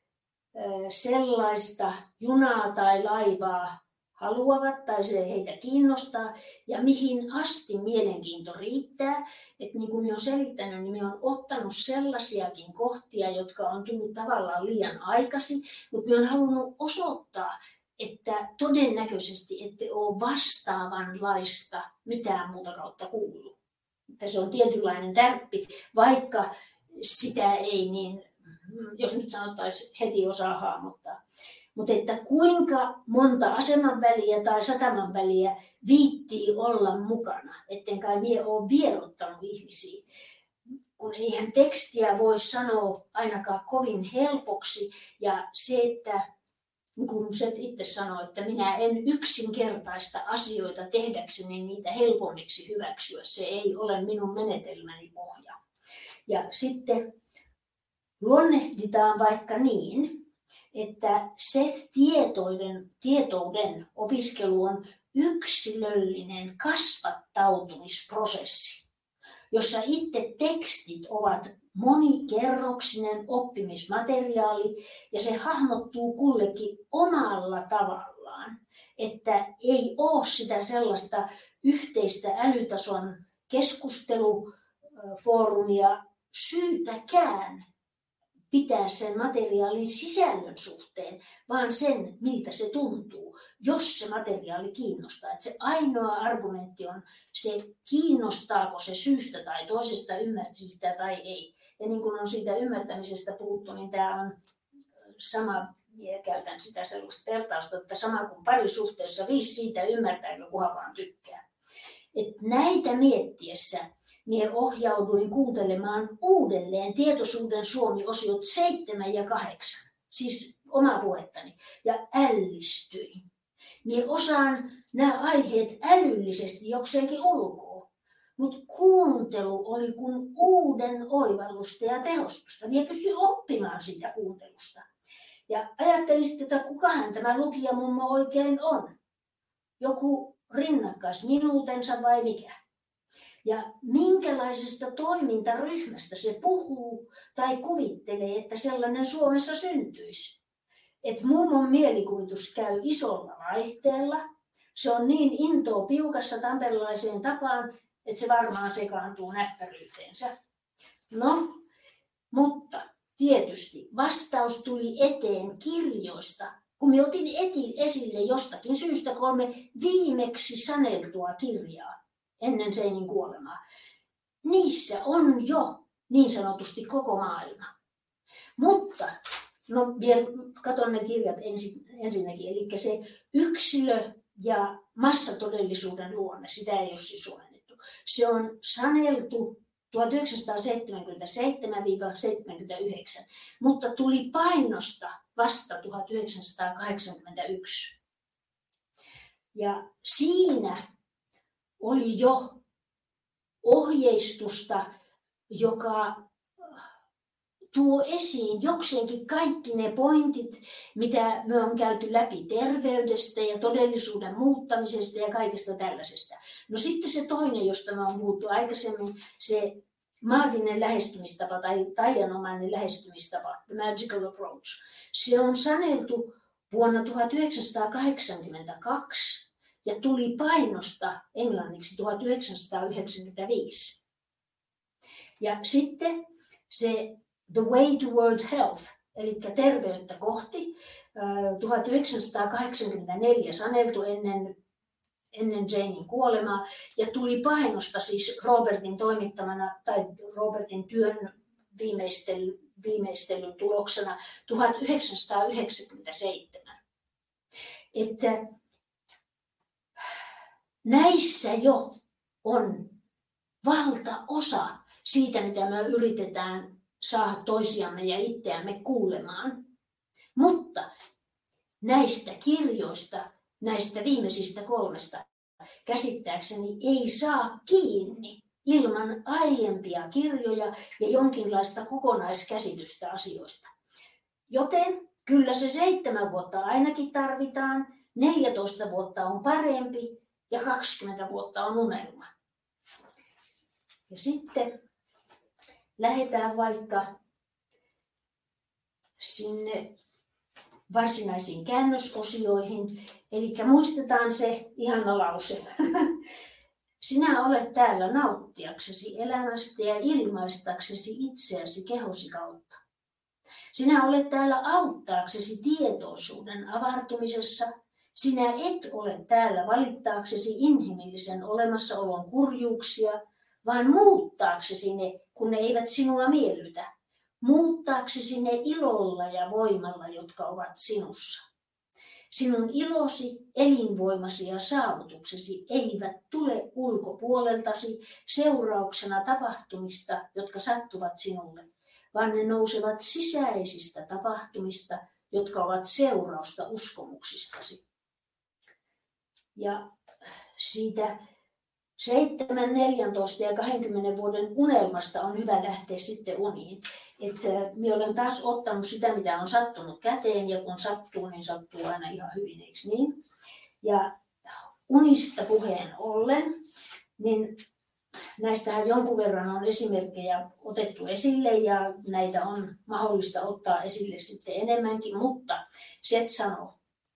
sellaista junaa tai laivaa haluavat tai se heitä kiinnostaa ja mihin asti mielenkiinto riittää. Että niin kuin minä olen selittänyt, niin minä olen ottanut sellaisiakin kohtia, jotka on tullut tavallaan liian aikaisin, mutta minä olen halunnut osoittaa, että todennäköisesti ette ole vastaavanlaista mitään muuta kautta kuullut. Että se on tietynlainen tärppi, vaikka sitä ei niin, jos nyt sanottaisiin, heti osaa hahmottaa. Mutta että kuinka monta aseman väliä tai sataman väliä viittii olla mukana, etten kai minä ole vierottanut ihmisiä. Kun eihän tekstiä voi sanoa ainakaan kovin helpoksi ja se, että kun se itse sanoi, että minä en yksinkertaista asioita tehdäkseni niitä helpommiksi hyväksyä, se ei ole minun menetelmäni pohja. Ja sitten luonnehditaan vaikka niin, että se tietouden opiskelu on yksilöllinen kasvattautumisprosessi, jossa itse tekstit ovat monikerroksinen oppimismateriaali ja se hahmottuu kullekin omalla tavallaan, että ei ole sitä sellaista yhteistä älytason keskustelufoorumia syytäkään pitää sen materiaalin sisällön suhteen, vaan sen, miltä se tuntuu, jos se materiaali kiinnostaa. Että se ainoa argumentti on se, kiinnostaako se syystä tai toisesta, ymmärsi sitä tai ei. Ja niin kuin on siitä ymmärtämisestä puhuttu, niin tämä on sama, ja käytän sitä sellaista vertausta, että sama kuin parisuhteessa 5 siitä ymmärtääkö, kunhan vaan tykkää. Et näitä miettiessä minä ohjauduin kuuntelemaan uudelleen Tietoisuuden Suomi-osiot 7 ja 8, siis omaa puhettani, ja ällistyin. Minä osaan nämä aiheet älyllisesti jokseenkin ulkoa, mutta kuuntelu oli kuin uuden oivallusta ja tehostusta. Minä pystyin oppimaan siitä kuuntelusta. Ja ajattelin sitten, että kukahan tämä lukijamummo oikein on. Joku rinnakkaisminuutensa vai mikä? Ja minkälaisesta toimintaryhmästä se puhuu tai kuvittelee, että sellainen Suomessa syntyisi. Että mummon mielikuvitus käy isolla vaihteella. Se on niin intoa piukassa tamperelaiseen tapaan, että se varmaan sekaantuu näppäryyteensä. No, mutta tietysti vastaus tuli eteen kirjoista, kun me otin esille jostakin syystä 3 viimeksi saneltua kirjaa ennen Scheinin kuolemaa. Niissä on jo niin sanotusti koko maailma. Mutta, no vielä katson ne kirjat ensinnäkin, eli se yksilö ja massatodellisuuden luonne, sitä ei ole siis suomennettu. Se on saneltu 1977-79, mutta tuli painosta vasta 1981. Ja siinä oli jo ohjeistusta, joka tuo esiin jokseenkin kaikki ne pointit, mitä me on käyty läpi terveydestä ja todellisuuden muuttamisesta ja kaikesta tällaisesta. No sitten se toinen, josta me on puhuttu aikaisemmin, se maaginen lähestymistapa tai taianomainen lähestymistapa, the magical approach. Se on saneltu vuonna 1982 ja tuli painosta englanniksi 1995. Ja sitten se The Way Toward Health, eli terveyttä kohti, 1984 saneltu ennen Scheinin kuolemaa, ja tuli painosta siis Robertin toimittamana tai Robertin työn viimeistelyn tuloksena 1997. Että näissä jo on valtaosa siitä, mitä me yritetään saada toisiamme ja itseämme kuulemaan. Mutta näistä kirjoista, näistä viimeisistä 3, käsittääkseni ei saa kiinni ilman aiempia kirjoja ja jonkinlaista kokonaiskäsitystä asioista. Joten kyllä se 7 vuotta ainakin tarvitaan, 14 vuotta on parempi ja 20 vuotta on unelma. Ja sitten lähdetään vaikka sinne varsinaisiin käännösosioihin. Eli muistetaan se ihana lause. Sinä olet täällä nauttiaksesi elämästä ja ilmaistaksesi itseäsi kehosi kautta. Sinä olet täällä auttaaksesi tietoisuuden avartumisessa. Sinä et ole täällä valittaaksesi inhimillisen olemassaolon kurjuuksia, vaan muuttaaksesi ne, kun ne eivät sinua miellytä. Muuttaaksesi ne ilolla ja voimalla, jotka ovat sinussa. Sinun ilosi, elinvoimasi ja saavutuksesi eivät tule ulkopuoleltasi seurauksena tapahtumista, jotka sattuvat sinulle, vaan ne nousevat sisäisistä tapahtumista, jotka ovat seurausta uskomuksistasi. Ja siitä 7, 14 ja 20 vuoden unelmasta on hyvä lähteä sitten uniin. Minä olen taas ottanut sitä, mitä on sattunut käteen, ja kun sattuu, niin sattuu aina ihan hyvin, eikö niin? Ja unista puheen ollen, niin näistähän jonkun verran on esimerkkejä otettu esille, ja näitä on mahdollista ottaa esille sitten enemmänkin, mutta Seth sanoo,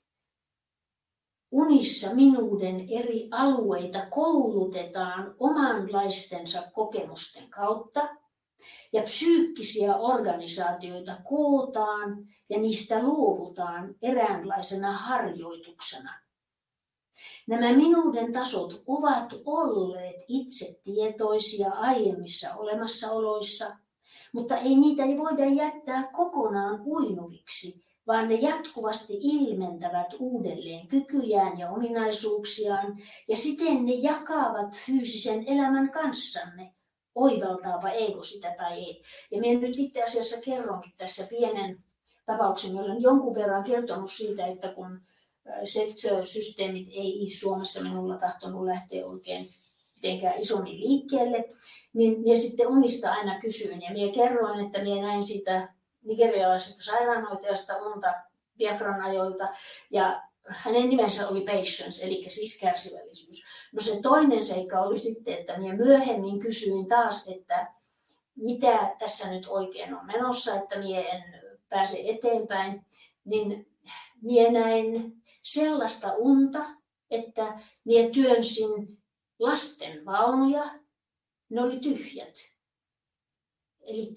unissa minuuden eri alueita koulutetaan omanlaistensa kokemusten kautta, Ja psyykkisiä organisaatioita kootaan ja niistä luovutaan eräänlaisena harjoituksena. Nämä minuuden tasot ovat olleet itse tietoisia aiemmissa olemassaoloissa, mutta ei niitä voida jättää kokonaan uinuviksi, vaan ne jatkuvasti ilmentävät uudelleen kykyjään ja ominaisuuksiaan, ja siten ne jakavat fyysisen elämän kanssanne, oivaltaapa ego sitä tai ei. Ja minä nyt itse asiassa kerronkin tässä pienen tapauksen, olen jonkun verran kertonut siitä, että kun systeemit ei Suomessa minulla tahtonut lähteä oikein mitenkään isommin liikkeelle, niin minä sitten unista aina kysyin, ja minä kerroin, että minä näin sitä nigerialaisesta sairaanhoitajasta unta Biafran ajoilta, ja hänen nimensä oli patience, eli siis kärsivällisyys. No se toinen seikka oli sitten, että minä myöhemmin kysyin taas, että mitä tässä nyt oikein on menossa, että minä en pääse eteenpäin, niin minä näin sellaista unta, että minä työnsin lasten vaunuja, ne oli tyhjät. Eli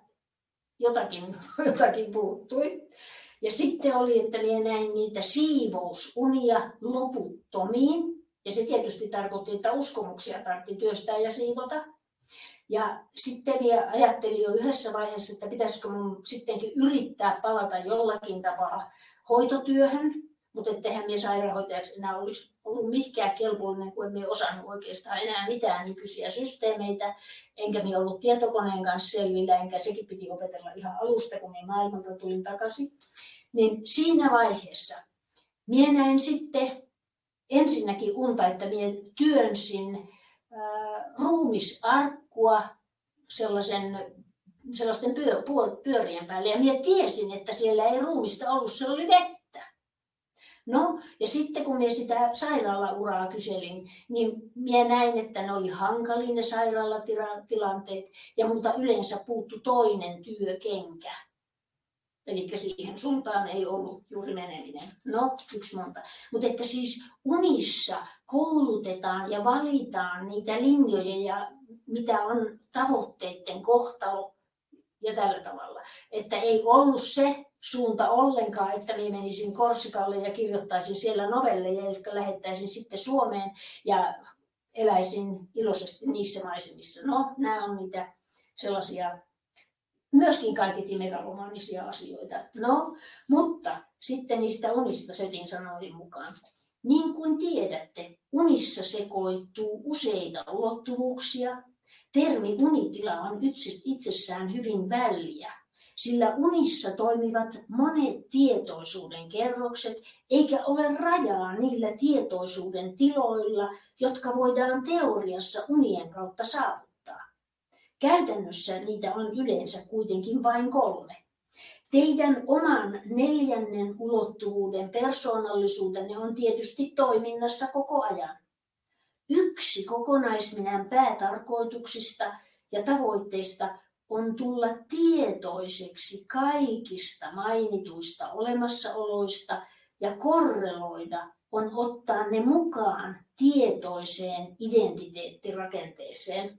jotakin puuttui. Ja sitten oli, että minä näin niitä siivousunia loputtomiin. Ja se tietysti tarkoitti, että uskomuksia tarvitsi työstää ja siivota. Ja sitten minä ajattelin jo yhdessä vaiheessa, että pitäisikö minun sittenkin yrittää palata jollakin tapaa hoitotyöhön. Mutta ettehän minä sairaanhoitajaksi enää olisi ollut mihinkään kelpoinen, kun en minä osannut oikeastaan enää mitään nykyisiä systeemeitä. Enkä minä ollut tietokoneen kanssa selvillä, enkä sekin piti opetella ihan alusta, kun minä maailmalta tulin takaisin. Niin siinä vaiheessa minä näin sitten ensinnäkin unta, että minä työnsin ruumisarkkua sellaisten pyörien päälle. Ja minä tiesin, että siellä ei ruumista ollut, siellä oli vettä. No, ja sitten kun minä sitä sairaalauraa kyselin, niin minä näin, että ne oli hankalia ne sairaalatilanteet, ja multa yleensä puuttui toinen työkenkä. Eli siihen suuntaan ei ollut juuri meneminen. No, yksi monta. Mutta että siis unissa koulutetaan ja valitaan niitä linjoja ja mitä on tavoitteiden kohtalo ja tällä tavalla. Että ei ollut se suunta ollenkaan, että minä menisin Korsikalle ja kirjoittaisin siellä novelleja, jotka lähettäisin sitten Suomeen ja eläisin iloisesti niissä maisemissa. No, nämä on niitä sellaisia myöskin kaiketi megalomaanisia asioita. No, mutta sitten niistä unista Setin sanoin mukaan. Niin kuin tiedätte, unissa sekoittuu useita ulottuvuuksia. Termi unitila on itsessään hyvin väljä, sillä unissa toimivat monet tietoisuuden kerrokset, eikä ole rajaa niillä tietoisuuden tiloilla, jotka voidaan teoriassa unien kautta saavuttaa. Käytännössä niitä on yleensä kuitenkin vain 3. Teidän oman 4. ulottuvuuden persoonallisuutenne on tietysti toiminnassa koko ajan. Yksi kokonaisminän päätarkoituksista ja tavoitteista on tulla tietoiseksi kaikista mainituista olemassaoloista ja korreloida on ottaa ne mukaan tietoiseen identiteettirakenteeseen.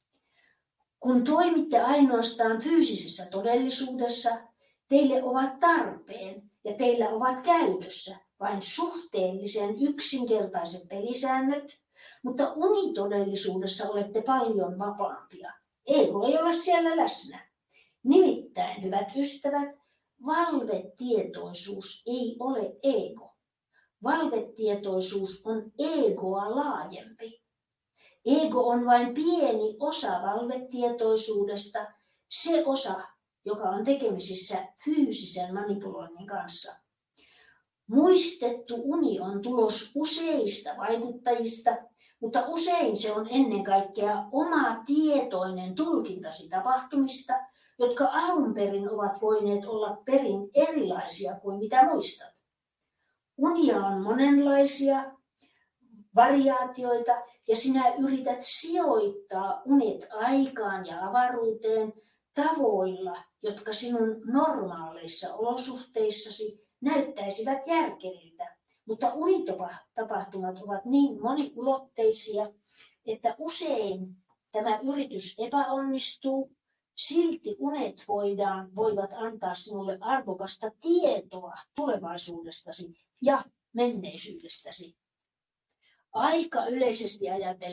Kun toimitte ainoastaan fyysisessä todellisuudessa, teille ovat tarpeen ja teillä ovat käytössä vain suhteellisen yksinkertaiset pelisäännöt, mutta unitodellisuudessa olette paljon vapaampia. Ego ei ole siellä läsnä. Nimittäin, hyvät ystävät, valvetietoisuus ei ole ego. Valvetietoisuus on egoa laajempi. Ego on vain pieni osa valvetietoisuudesta, se osa, joka on tekemisissä fyysisen manipuloinnin kanssa. Muistettu uni on tulos useista vaikuttajista, mutta usein se on ennen kaikkea oma tietoinen tulkintasi tapahtumista, jotka alun perin ovat voineet olla perin erilaisia kuin mitä muistat. Unia on monenlaisia variaatioita ja sinä yrität sijoittaa unet aikaan ja avaruuteen tavoilla, jotka sinun normaaleissa olosuhteissasi näyttäisivät järkeviltä. Mutta unitapahtumat ovat niin moniulotteisia, että usein tämä yritys epäonnistuu, silti unet voivat antaa sinulle arvokasta tietoa tulevaisuudestasi ja menneisyydestäsi. Aika yleisesti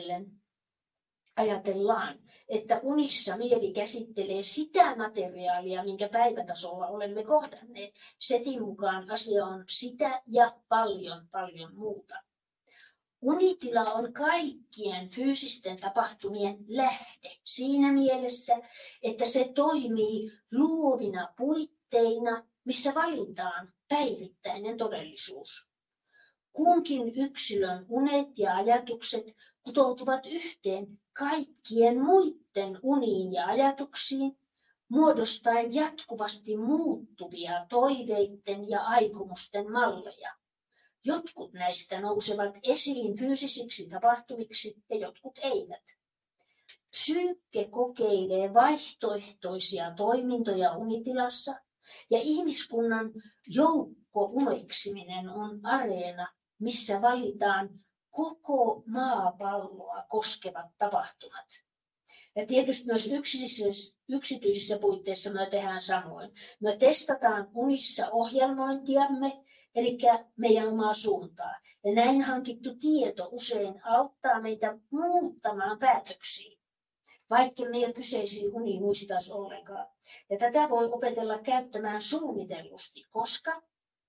ajatellaan, että unissa mieli käsittelee sitä materiaalia, minkä päivätasolla olemme kohdanneet. Setin mukaan asia on sitä ja paljon muuta. Unitila on kaikkien fyysisten tapahtumien lähde siinä mielessä, että se toimii luovina puitteina, missä valitaan päivittäinen todellisuus. Kunkin yksilön unet ja ajatukset kutoutuvat yhteen kaikkien muiden uniin ja ajatuksiin, muodostaen jatkuvasti muuttuvia toiveitten ja aikomusten malleja. Jotkut näistä nousevat esiin fyysisiksi tapahtumiksi ja jotkut eivät. Psyykke kokeilee vaihtoehtoisia toimintoja unitilassa ja ihmiskunnan joukkouneksiminen on areena, missä valitaan koko maapalloa koskevat tapahtumat. Ja tietysti myös yksityisissä puitteissa me tehdään samoin. Me testataan unissa ohjelmointiamme, eli meidän omaa suuntaa. Ja näin hankittu tieto usein auttaa meitä muuttamaan päätöksiä, vaikka me ei kyseisiä unia muistaisi ollenkaan. Ja tätä voi opetella käyttämään suunnitellusti, koska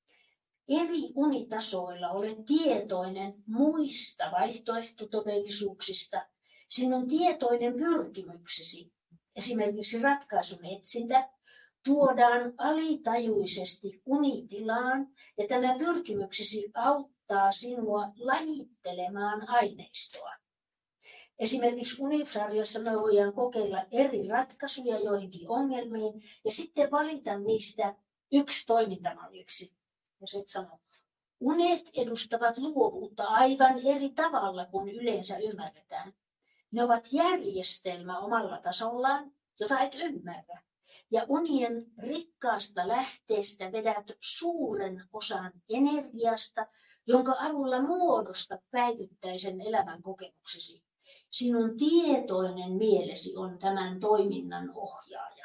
eri unitasoilla olet tietoinen muista vaihtoehtotodellisuuksista. Sinun tietoinen pyrkimyksesi, esimerkiksi ratkaisun etsintä, tuodaan alitajuisesti unitilaan ja tämä pyrkimyksesi auttaa sinua lajittelemaan aineistoa. Esimerkiksi unisarjassa me voidaan kokeilla eri ratkaisuja joihinkin ongelmiin ja sitten valita niistä yksi toimintamalliksi. Ja se sanoo, unet edustavat luovuutta aivan eri tavalla kuin yleensä ymmärretään. Ne ovat järjestelmä omalla tasollaan, jota et ymmärrä. Ja unien rikkaasta lähteestä vedät suuren osan energiasta, jonka avulla muodostat päivittäisen elämän kokemuksesi. Sinun tietoinen mielesi on tämän toiminnan ohjaaja.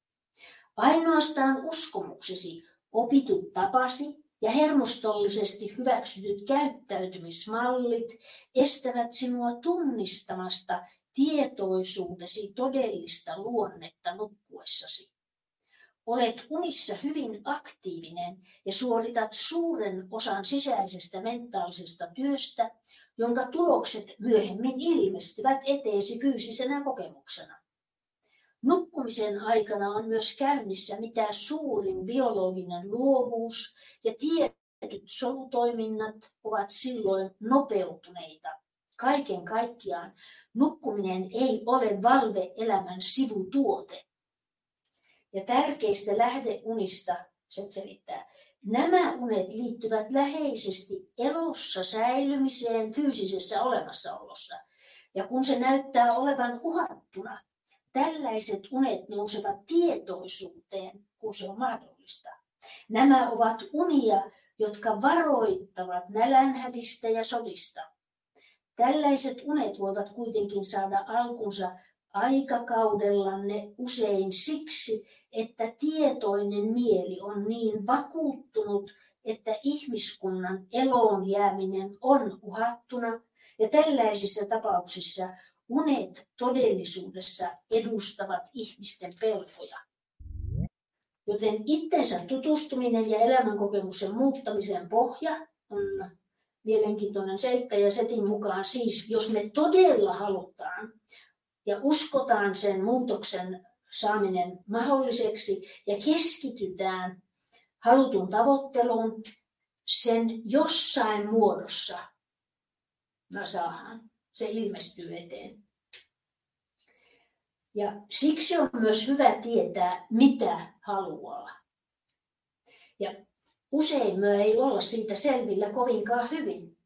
Ainoastaan uskomuksesi, opitut tapasi ja hermostollisesti hyväksytyt käyttäytymismallit estävät sinua tunnistamasta tietoisuutesi todellista luonnetta nukkuessasi. Olet unissa hyvin aktiivinen ja suoritat suuren osan sisäisestä mentaalisesta työstä, jonka tulokset myöhemmin ilmestyvät eteesi fyysisenä kokemuksena. Nukkumisen aikana on myös käynnissä mitä suurin biologinen luovuus ja tietyt solutoiminnat ovat silloin nopeutuneita. Kaiken kaikkiaan nukkuminen ei ole valve-elämän sivutuote. Ja tärkeistä lähdeunista, se selittää, nämä unet liittyvät läheisesti elossa säilymiseen fyysisessä olemassaolossa. Ja kun se näyttää olevan uhattuna, tällaiset unet nousevat tietoisuuteen, kun se on mahdollista. Nämä ovat unia, jotka varoittavat nälänhädistä ja sodista. Tällaiset unet voivat kuitenkin saada alkunsa aikakaudellanne usein siksi, että tietoinen mieli on niin vakuuttunut, että ihmiskunnan eloon jääminen on uhattuna, ja tällaisissa tapauksissa unet todellisuudessa edustavat ihmisten pelkoja. Joten itsensä tutustuminen ja elämänkokemuksen muuttamisen pohja on mielenkiintoinen seikka, ja setin mukaan siis, jos me todella halutaan ja uskotaan sen muutoksen saaminen mahdolliseksi ja keskitytään halutun tavoitteluun, sen jossain muodossa me saadaan. Se ilmestyy eteen. Ja siksi on myös hyvä tietää, mitä haluaa. Ja usein me ei olla siitä selvillä kovinkaan hyvin.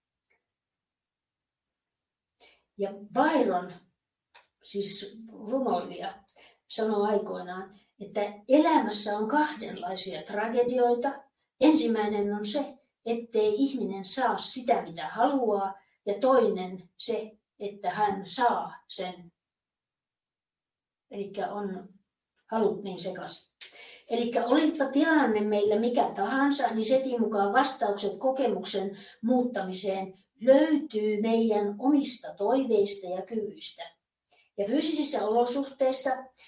Ja Byron, siis runoilija, sanoi aikoinaan, että elämässä on kahdenlaisia tragedioita. Ensimmäinen on se, ettei ihminen saa sitä, mitä haluaa, ja toinen se, että hän saa sen. Eli on halut niin sekaisin. Eli olipa tilanne meillä mikä tahansa, niin setin mukaan vastaukset kokemuksen muuttamiseen löytyy meidän omista toiveista ja kyvyistä. Ja fyysisissä olosuhteissa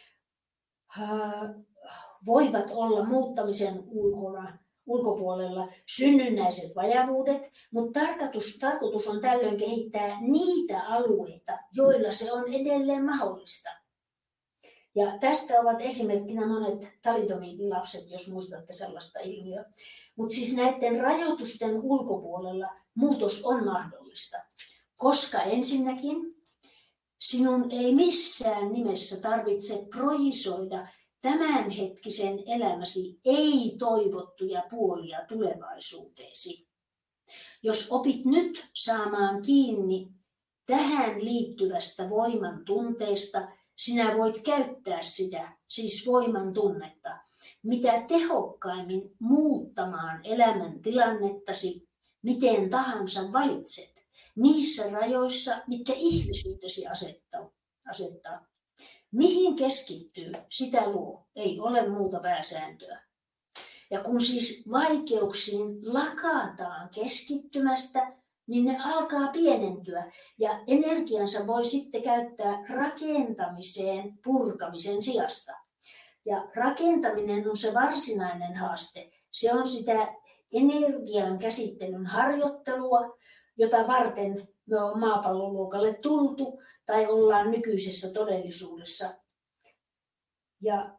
voivat olla muuttamisen ulkopuolella synnynnäiset vajavuudet, mutta tarkoitus on tällöin kehittää niitä alueita, joilla se on edelleen mahdollista. Ja tästä ovat esimerkkinä monet talidomidilapset, jos muistatte sellaista ilmiöä. Mutta siis näiden rajoitusten ulkopuolella muutos on mahdollista, koska ensinnäkin sinun ei missään nimessä tarvitse projisoida tämänhetkisen elämäsi ei-toivottuja puolia tulevaisuuteesi. Jos opit nyt saamaan kiinni tähän liittyvästä voiman tunteesta, sinä voit käyttää sitä, siis voiman tunnetta, mitä tehokkaimmin muuttamaan elämän tilannettasi, miten tahansa valitset, niissä rajoissa, mitkä ihmisyytesi asettaa. Mihin keskittyy, sitä luo, ei ole muuta pääsääntöä. Ja kun siis vaikeuksiin lakataan keskittymästä, niin ne alkaa pienentyä ja energiansa voi sitten käyttää rakentamiseen purkamisen sijasta. Ja rakentaminen on se varsinainen haaste. Se on sitä energian käsittelyn harjoittelua, jota varten me on maapalloluokalle tultu tai ollaan nykyisessä todellisuudessa. Ja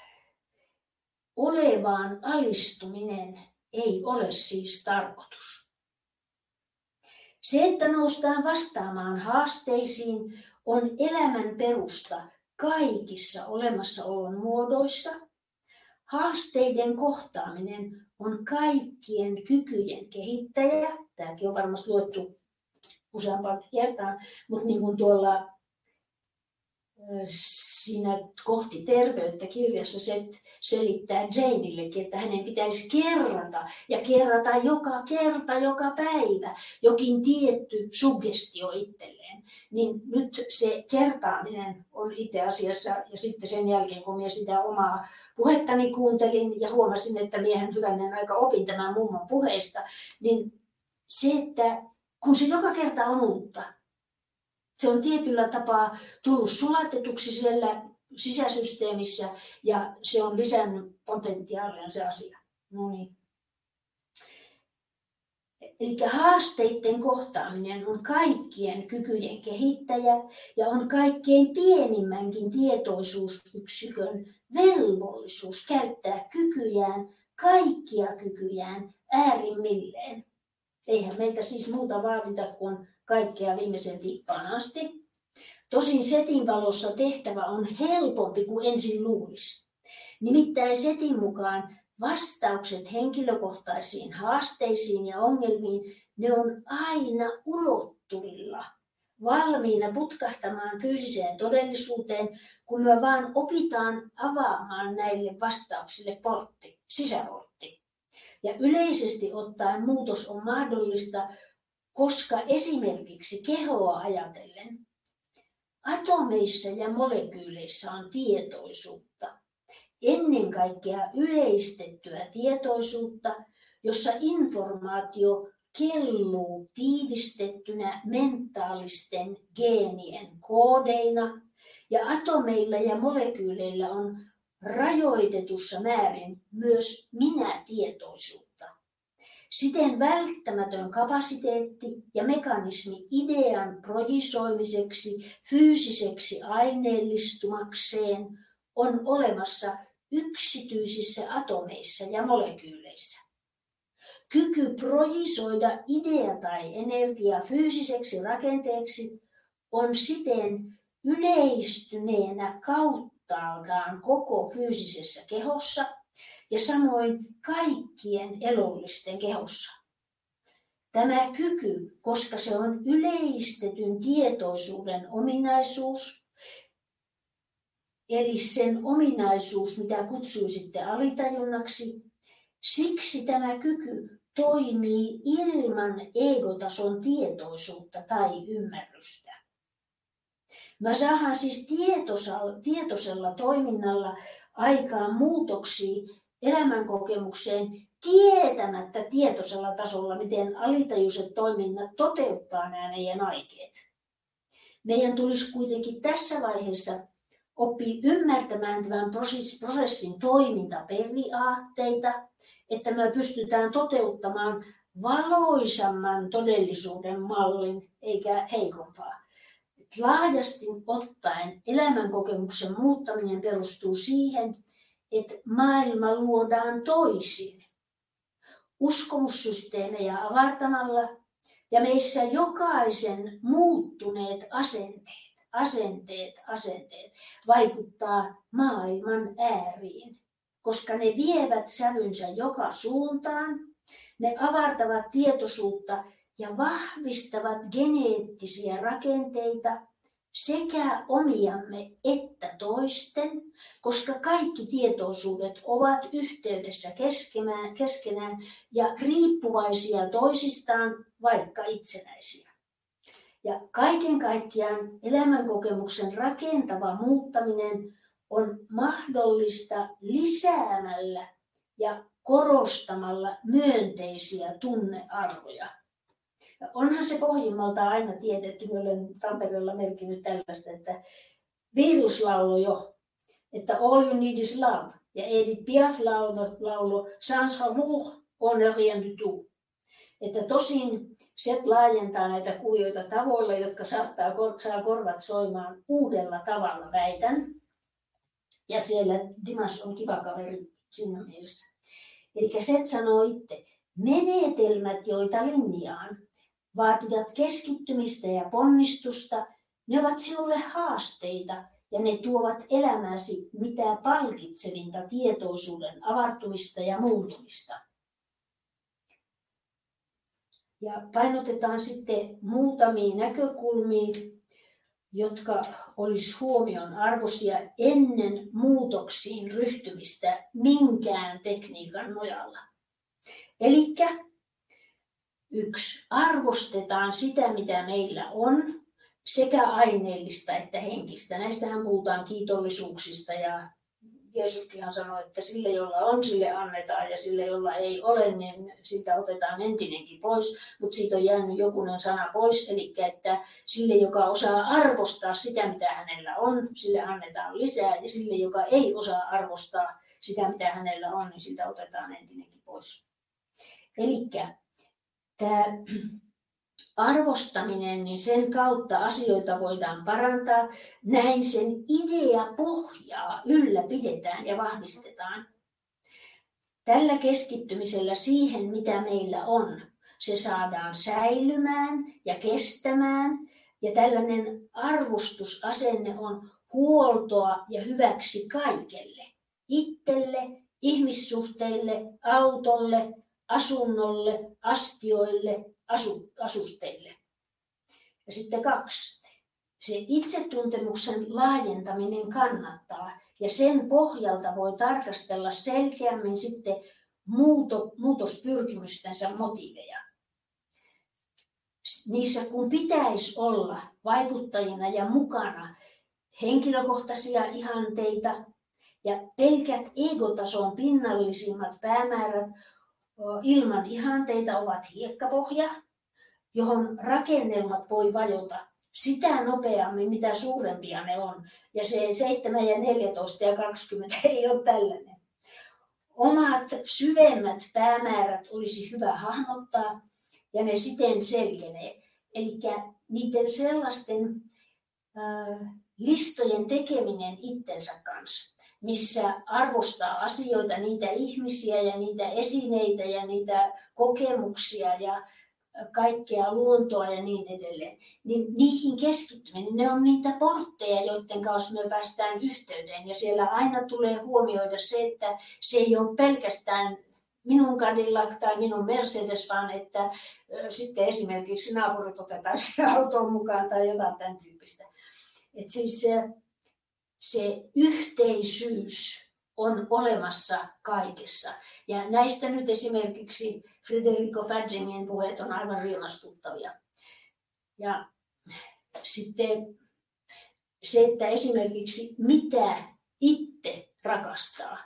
olevaan alistuminen ei ole siis tarkoitus. Se, että noustaan vastaamaan haasteisiin, on elämän perusta kaikissa olemassaolon muodoissa. Haasteiden kohtaaminen on kaikkien kykyjen kehittäjä. Tämäkin on varmasti luettu useampaan kertaan, mutta niin kuin tuolla siinä kohti terveyttä kirjassa se selittää Janeillekin, että hänen pitäisi kerrata joka kerta, joka päivä jokin tietty suggestio itselleen. Niin nyt se kertaaminen on itse asiassa, ja sitten sen jälkeen kun minä sitä omaa puhettani kuuntelin ja huomasin, että miehen hyvänen aika opin tämän mummon puheesta, niin se, että kun se joka kerta on uutta, se on tietyllä tapaa tullut sulatetuksi siellä sisäsysteemissä ja se on lisännyt potentiaalia se asia. No niin. Eli haasteiden kohtaaminen on kaikkien kykyjen kehittäjä ja on kaikkein pienimmänkin tietoisuusyksikön velvollisuus käyttää kykyjään, kaikkia kykyjään äärimmilleen. Eihän meiltä siis muuta vaadita kuin kaikkea viimeisen tippaan asti. Tosin setin valossa tehtävä on helpompi kuin ensin luulisi. Nimittäin setin mukaan vastaukset henkilökohtaisiin haasteisiin ja ongelmiin, ne on aina ulottuvilla, valmiina putkahtamaan fyysiseen todellisuuteen, kun me vaan opitaan avaamaan näille vastauksille portti, sisäportti. Ja yleisesti ottaen muutos on mahdollista, koska esimerkiksi kehoa ajatellen atomeissa ja molekyyleissä on tietoisuutta. Ennen kaikkea yleistettyä tietoisuutta, jossa informaatio kelluu tiivistettynä mentaalisten geenien koodeina, ja atomeilla ja molekyyleillä on rajoitetussa määrin myös minä-tietoisuutta. Siten välttämätön kapasiteetti ja mekanismi idean projisoimiseksi fyysiseksi aineellistumakseen on olemassa yksityisissä atomeissa ja molekyyleissä. Kyky projisoida idea tai energia fyysiseksi rakenteeksi on siten yleistyneenä kauttaaltaan koko fyysisessä kehossa ja samoin kaikkien elollisten kehossa. Tämä kyky, koska se on yleistetyn tietoisuuden ominaisuus, eli sen ominaisuus, mitä kutsuisitte alitajunnaksi, siksi tämä kyky toimii ilman egotason tietoisuutta tai ymmärrystä. Me saadaan siis tietoisella toiminnalla aikaan muutoksia elämänkokemukseen tietämättä tietoisella tasolla, miten alitajuiset toiminnat toteuttaa nämä meidän aikeet. Meidän tulisi kuitenkin tässä vaiheessa oppia ymmärtämään tämän prosessin toimintaperiaatteita, että me pystytään toteuttamaan valoisamman todellisuuden mallin eikä heikompaa. Laajasti ottaen elämänkokemuksen muuttaminen perustuu siihen, että maailma luodaan toisin. Uskomussysteemejä avartamalla ja meissä jokaisen muuttuneet asenteet vaikuttaa maailman ääriin, koska ne vievät sävynsä joka suuntaan, ne avartavat tietoisuutta ja vahvistavat geneettisiä rakenteita sekä omiamme että toisten, koska kaikki tietoisuudet ovat yhteydessä keskenään ja riippuvaisia toisistaan, vaikka itsenäisiä. Ja kaiken kaikkiaan elämänkokemuksen rakentava muuttaminen on mahdollista lisäämällä ja korostamalla myönteisiä tunnearvoja. Ja onhan se pohjimmalta aina tiedetty, minä olen Tampereella merkinnyt tällaista, että Beatles lauloi jo, että all you need is love. Ja Edith Piaf lauloi sans amour on rien du tout. Että tosin se laajentaa näitä kuvioita tavoilla, jotka saa korvat soimaan uudella tavalla, väitän. Ja siellä Dimas on kiva kaveri siinä mielessä. Eli Seth sanoo itse, menetelmät, joita linjaan, vaativat keskittymistä ja ponnistusta, ne ovat sinulle haasteita ja ne tuovat elämääsi mitä palkitsevinta tietoisuuden avartumista ja muuntumista. Ja painotetaan sitten muutamia näkökulmia, jotka olisi huomion arvoisia ennen muutoksiin ryhtymistä minkään tekniikan nojalla. Elikkä 1. Arvostetaan sitä, mitä meillä on, sekä aineellista että henkistä. Näistähän puhutaan kiitollisuuksista ja Jeesuskinhan sanoi, että sille, jolla on, sille annetaan ja sille, jolla ei ole, niin siltä otetaan entinenkin pois. Mutta siitä on jäänyt jokunen sana pois, eli että sille, joka osaa arvostaa sitä, mitä hänellä on, sille annetaan lisää. Ja sille, joka ei osaa arvostaa sitä, mitä hänellä on, niin siltä otetaan entinenkin pois. Elikkä tämä arvostaminen, niin sen kautta asioita voidaan parantaa. Näin sen ideapohjaa ylläpidetään ja vahvistetaan. Tällä keskittymisellä siihen, mitä meillä on, se saadaan säilymään ja kestämään. Ja tällainen arvostusasenne on huoltoa ja hyväksi kaikelle. Itselle, ihmissuhteille, autolle, asunnolle, astioille, asusteille. Ja sitten 2. Se itsetuntemuksen laajentaminen kannattaa ja sen pohjalta voi tarkastella selkeämmin sitten muutospyrkimystensä motiiveja. Niissä kun pitäisi olla vaikuttajina ja mukana henkilökohtaisia ihanteita ja pelkät egotason pinnallisimmat päämäärät ilman ihanteita ovat hiekkapohja, johon rakennelmat voi vajota sitä nopeammin, mitä suurempia ne on. Ja se 7 ja 14 ja 20 ei ole tällainen. Omat syvemmät päämäärät olisi hyvä hahmottaa ja ne siten selkenee. Eli niiden sellaisten listojen tekeminen itsensä kanssa, missä arvostaa asioita, niitä ihmisiä ja niitä esineitä ja niitä kokemuksia ja kaikkea luontoa ja niin edelleen, niin niihin keskittyminen, ne on niitä portteja, joiden kanssa me päästään yhteyteen. Ja siellä aina tulee huomioida se, että se ei ole pelkästään minun Cadillac tai minun Mercedes, vaan että sitten esimerkiksi naapurit otetaan siihen autoon mukaan tai jotain tämän tyyppistä. Että siis se yhteisyys on olemassa kaikessa. Ja näistä nyt esimerkiksi Federico Faggingin puheet on aivan riemastuttavia. Ja sitten se, että esimerkiksi mitä itse rakastaa.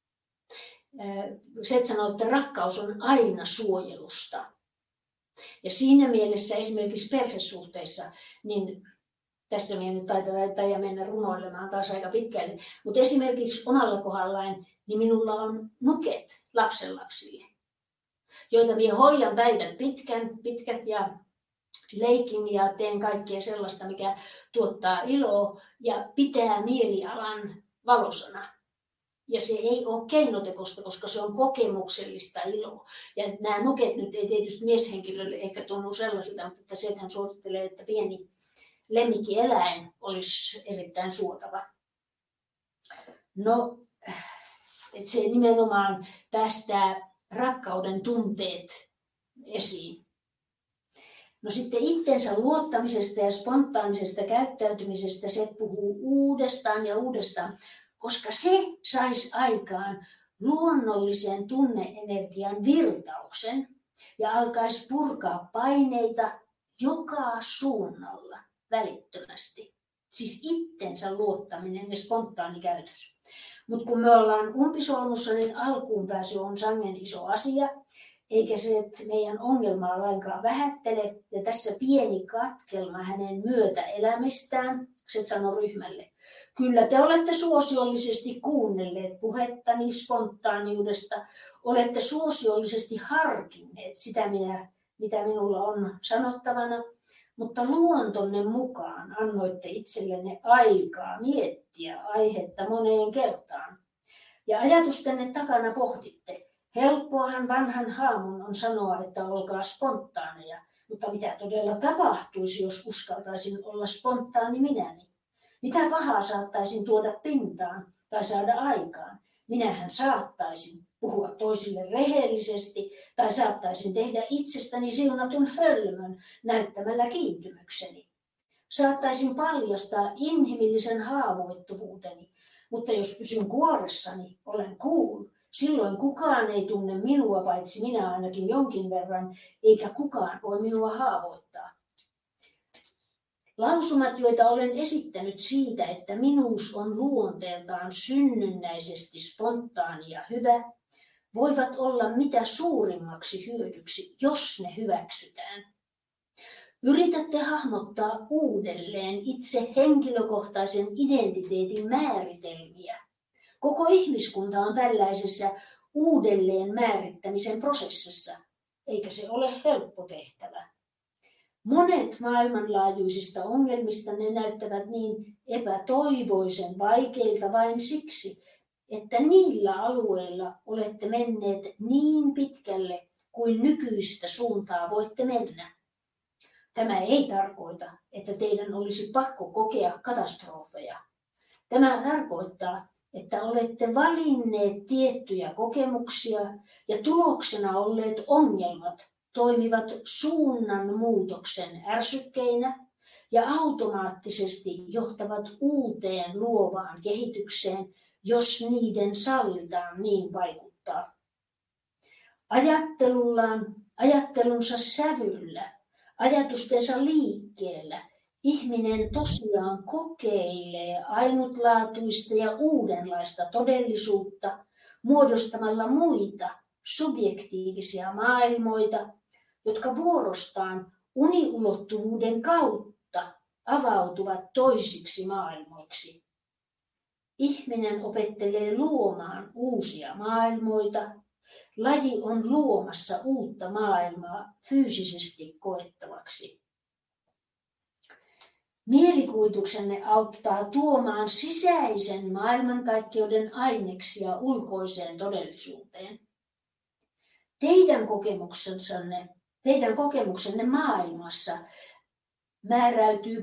Se, että sanoo, että rakkaus on aina suojelusta. Ja siinä mielessä esimerkiksi perhesuhteissa, niin tässä minä nyt taitaa ja mennä runoilemaan taas aika pitkälle, mutta esimerkiksi omalla kohdallain, niin minulla on nuket lapsenlapsille, joita minä hoidan päivät pitkät ja leikin ja teen kaikkea sellaista, mikä tuottaa iloa ja pitää mielialan valoisana. Ja se ei ole keinotekosta, koska se on kokemuksellista iloa. Ja nämä nuket nyt ei tietysti mieshenkilölle ehkä tunnu sellaisilta, mutta se, että hän suosittelee, että pieni lemmikkieläin olisi erittäin suotava. No, että se nimenomaan päästää rakkauden tunteet esiin. No sitten itsensä luottamisesta ja spontaanisesta käyttäytymisestä se puhuu uudestaan ja uudestaan, koska se saisi aikaan luonnollisen tunneenergian virtauksen ja alkaisi purkaa paineita joka suunnalla välittömästi. Siis itsensä luottaminen ja spontaani käytös. Mutta kun me ollaan umpisolmussa, niin alkuun pääsy on sangen iso asia, eikä se että meidän ongelmaa lainkaan vähättele. Ja tässä pieni katkelma hänen myötäelämistään, se sanoi ryhmälle. Kyllä te olette suosiollisesti kuunnelleet puhettani spontaaniudesta, olette suosiollisesti harkinneet sitä, mitä minulla on sanottavana, mutta luontonne mukaan annoitte itsellenne aikaa miettiä aihetta moneen kertaan. Ja ajatustenne takana pohditte. Helppoahan vanhan haamun on sanoa, että olkaa spontaaneja, mutta mitä todella tapahtuisi, jos uskaltaisin olla spontaani minäni? Mitä pahaa saattaisin tuoda pintaan tai saada aikaan? Minähän saattaisin puhua toisille rehellisesti tai saattaisin tehdä itsestäni siunatun hölmön näyttämällä kiintymykseni. Saattaisin paljastaa inhimillisen haavoittuvuuteni, mutta jos pysyn kuoressani, olen cool. Silloin kukaan ei tunne minua, paitsi minä ainakin jonkin verran, eikä kukaan voi minua haavoittaa. Lausumat, joita olen esittänyt siitä, että minuus on luonteeltaan synnynnäisesti spontaani ja hyvä, voivat olla mitä suurimmaksi hyödyksi, jos ne hyväksytään. Yritätte hahmottaa uudelleen itse henkilökohtaisen identiteetin määritelmiä. Koko ihmiskunta on tällaisessa uudelleen määrittämisen prosessissa, eikä se ole helppo tehtävä. Monet maailmanlaajuisista ongelmista ne näyttävät niin epätoivoisen vaikeilta vain siksi, että niillä alueilla olette menneet niin pitkälle kuin nykyistä suuntaa voitte mennä. Tämä ei tarkoita, että teidän olisi pakko kokea katastrofeja. Tämä tarkoittaa, että olette valinneet tiettyjä kokemuksia ja tuloksena olleet ongelmat toimivat suunnanmuutoksen ärsykkeinä ja automaattisesti johtavat uuteen luovaan kehitykseen, jos niiden sallitaan niin vaikuttaa. Ajattelullaan, ajattelunsa sävyllä, ajatustensa liikkeellä ihminen tosiaan kokeilee ainutlaatuista ja uudenlaista todellisuutta muodostamalla muita subjektiivisia maailmoita, jotka vuorostaan uniulottuvuuden kautta avautuvat toisiksi maailmoiksi. Ihminen opettelee luomaan uusia maailmoita. Laji on luomassa uutta maailmaa fyysisesti koettavaksi. Mielikuvituksenne auttaa tuomaan sisäisen maailmankaikkeuden aineksia ulkoiseen todellisuuteen. Teidän kokemuksenne maailmassa määräytyy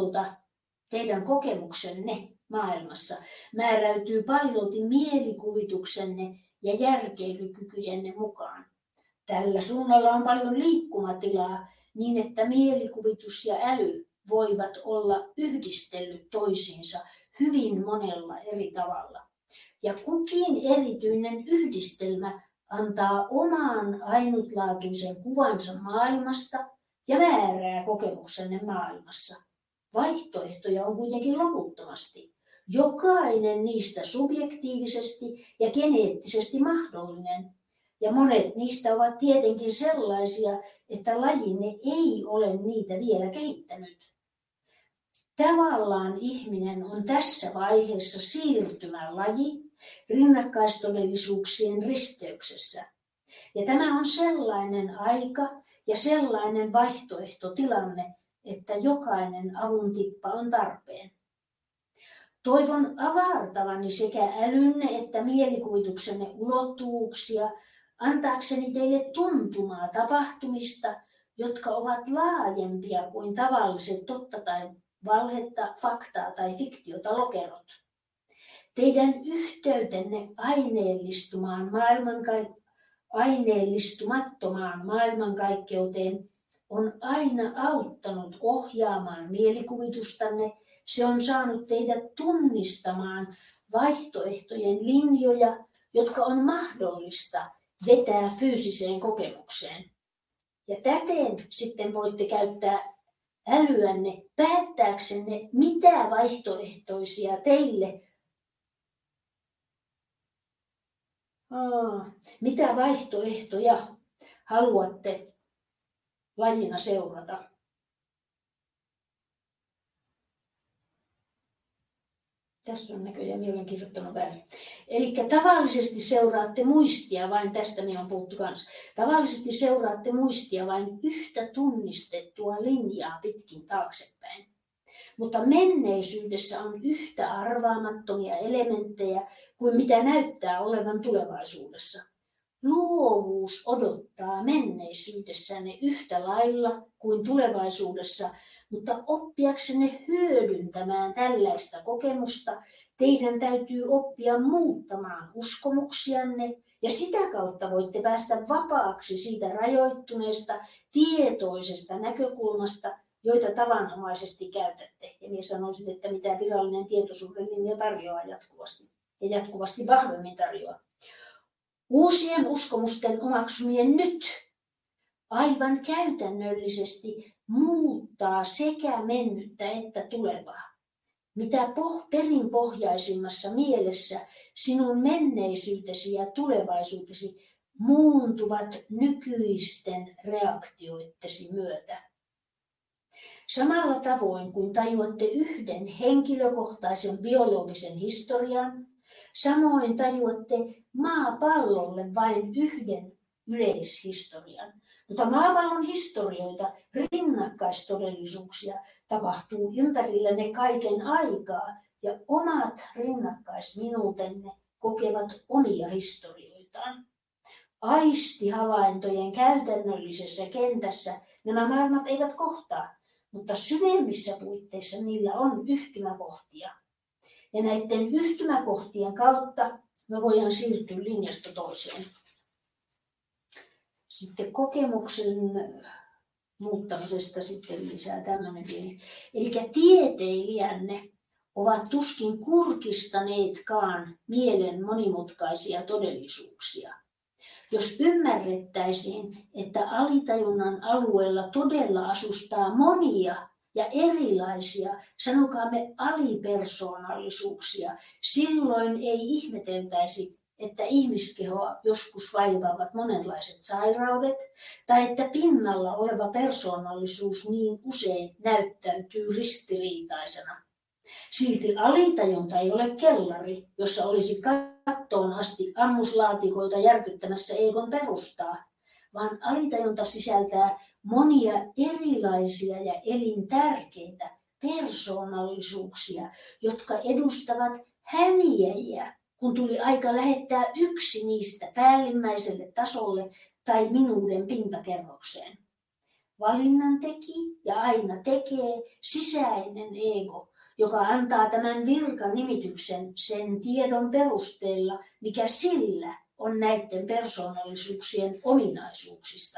paljolti mielikuvituksenne ja järkeilykykyjenne mukaan. Tällä suunnalla on paljon liikkumatilaa niin, että mielikuvitus ja äly voivat olla yhdistellyt toisiinsa hyvin monella eri tavalla. Ja kukin erityinen yhdistelmä antaa oman ainutlaatuisen kuvansa maailmasta ja määrää kokemuksenne maailmassa. Vaihtoehtoja on kuitenkin loputtomasti. Jokainen niistä subjektiivisesti ja geneettisesti mahdollinen. Ja monet niistä ovat tietenkin sellaisia, että lajinne ei ole niitä vielä kehittänyt. Tavallaan ihminen on tässä vaiheessa siirtymälaji rinnakkaistodellisuuksien risteyksessä. Ja tämä on sellainen aika ja sellainen vaihtoehtotilanne, että jokainen avuntippa on tarpeen. Toivon avartavani sekä älynne että mielikuvituksenne ulottuvuuksia antaakseni teille tuntumaa tapahtumista, jotka ovat laajempia kuin tavalliset totta tai valhetta, faktaa tai fiktiota lokerot. Teidän yhteytenne aineellistumattomaan maailmankaikkeuteen on aina auttanut ohjaamaan mielikuvitustanne. Se on saanut teidät tunnistamaan vaihtoehtojen linjoja, jotka on mahdollista vetää fyysiseen kokemukseen. Ja täten sitten voitte käyttää älyänne päättääksenne, mitä vaihtoehtoisia teille, mitä vaihtoehtoja haluatte lajina seurata. Tässä on näköjään minä olen kirjoittanut väärin. Eli tavallisesti seuraatte muistia vain, tästä minä on puhuttu kanssa. Tavallisesti seuraatte muistia vain yhtä tunnistettua linjaa pitkin taaksepäin. Mutta menneisyydessä on yhtä arvaamattomia elementtejä kuin mitä näyttää olevan tulevaisuudessa. Luovuus odottaa menneisyydessänne yhtä lailla kuin tulevaisuudessa, mutta oppiaksenne hyödyntämään tällaista kokemusta, teidän täytyy oppia muuttamaan uskomuksianne ja sitä kautta voitte päästä vapaaksi siitä rajoittuneesta, tietoisesta näkökulmasta, joita tavanomaisesti käytätte. Ja minä sanoisin, että mitä virallinen tietoisuudenlinja tarjoaa jatkuvasti ja jatkuvasti vahvemmin tarjoaa. Uusien uskomusten omaksumien nyt aivan käytännöllisesti muuttaa sekä mennyttä että tulevaa. Mitä perinpohjaisimmassa mielessä sinun menneisyytesi ja tulevaisuutesi muuntuvat nykyisten reaktioittesi myötä. Samalla tavoin kuin tajuatte yhden henkilökohtaisen biologisen historian, samoin tajuatte maapallolle vain yhden yleishistorian. Mutta maapallon historioita, rinnakkaistodellisuuksia, tapahtuu ympärillänne kaiken aikaa ja omat rinnakkaisminuutenne kokevat omia historioitaan. Aistihavaintojen käytännöllisessä kentässä nämä maailmat eivät kohtaa, mutta syvemmissä puitteissa niillä on yhtymäkohtia. Ja näiden yhtymäkohtien kautta me voidaan siirtyä linjasta toiseen. Sitten kokemuksen muuttamisesta sitten lisää tämmöinen pieni. Eli tieteilijänne ovat tuskin kurkistaneetkaan mielen monimutkaisia todellisuuksia. Jos ymmärrettäisiin, että alitajunnan alueella todella asustaa monia ja erilaisia, sanokaamme alipersoonallisuuksia, silloin ei ihmeteltäisi, että ihmiskehoa joskus vaivaavat monenlaiset sairaudet, tai että pinnalla oleva persoonallisuus niin usein näyttäytyy ristiriitaisena. Silti alitajunta ei ole kellari, jossa olisi kattoon asti ammuslaatikoita järkyttämässä egon perustaa, vaan alitajunta sisältää monia erilaisia ja elintärkeitä persoonallisuuksia, jotka edustavat häviäjiä, kun tuli aika lähettää yksi niistä päällimmäiselle tasolle tai minuuden pintakerrokseen. Valinnan teki ja aina tekee sisäinen ego, joka antaa tämän virkanimityksen sen tiedon perusteella, mikä sillä on näiden persoonallisuuksien ominaisuuksista.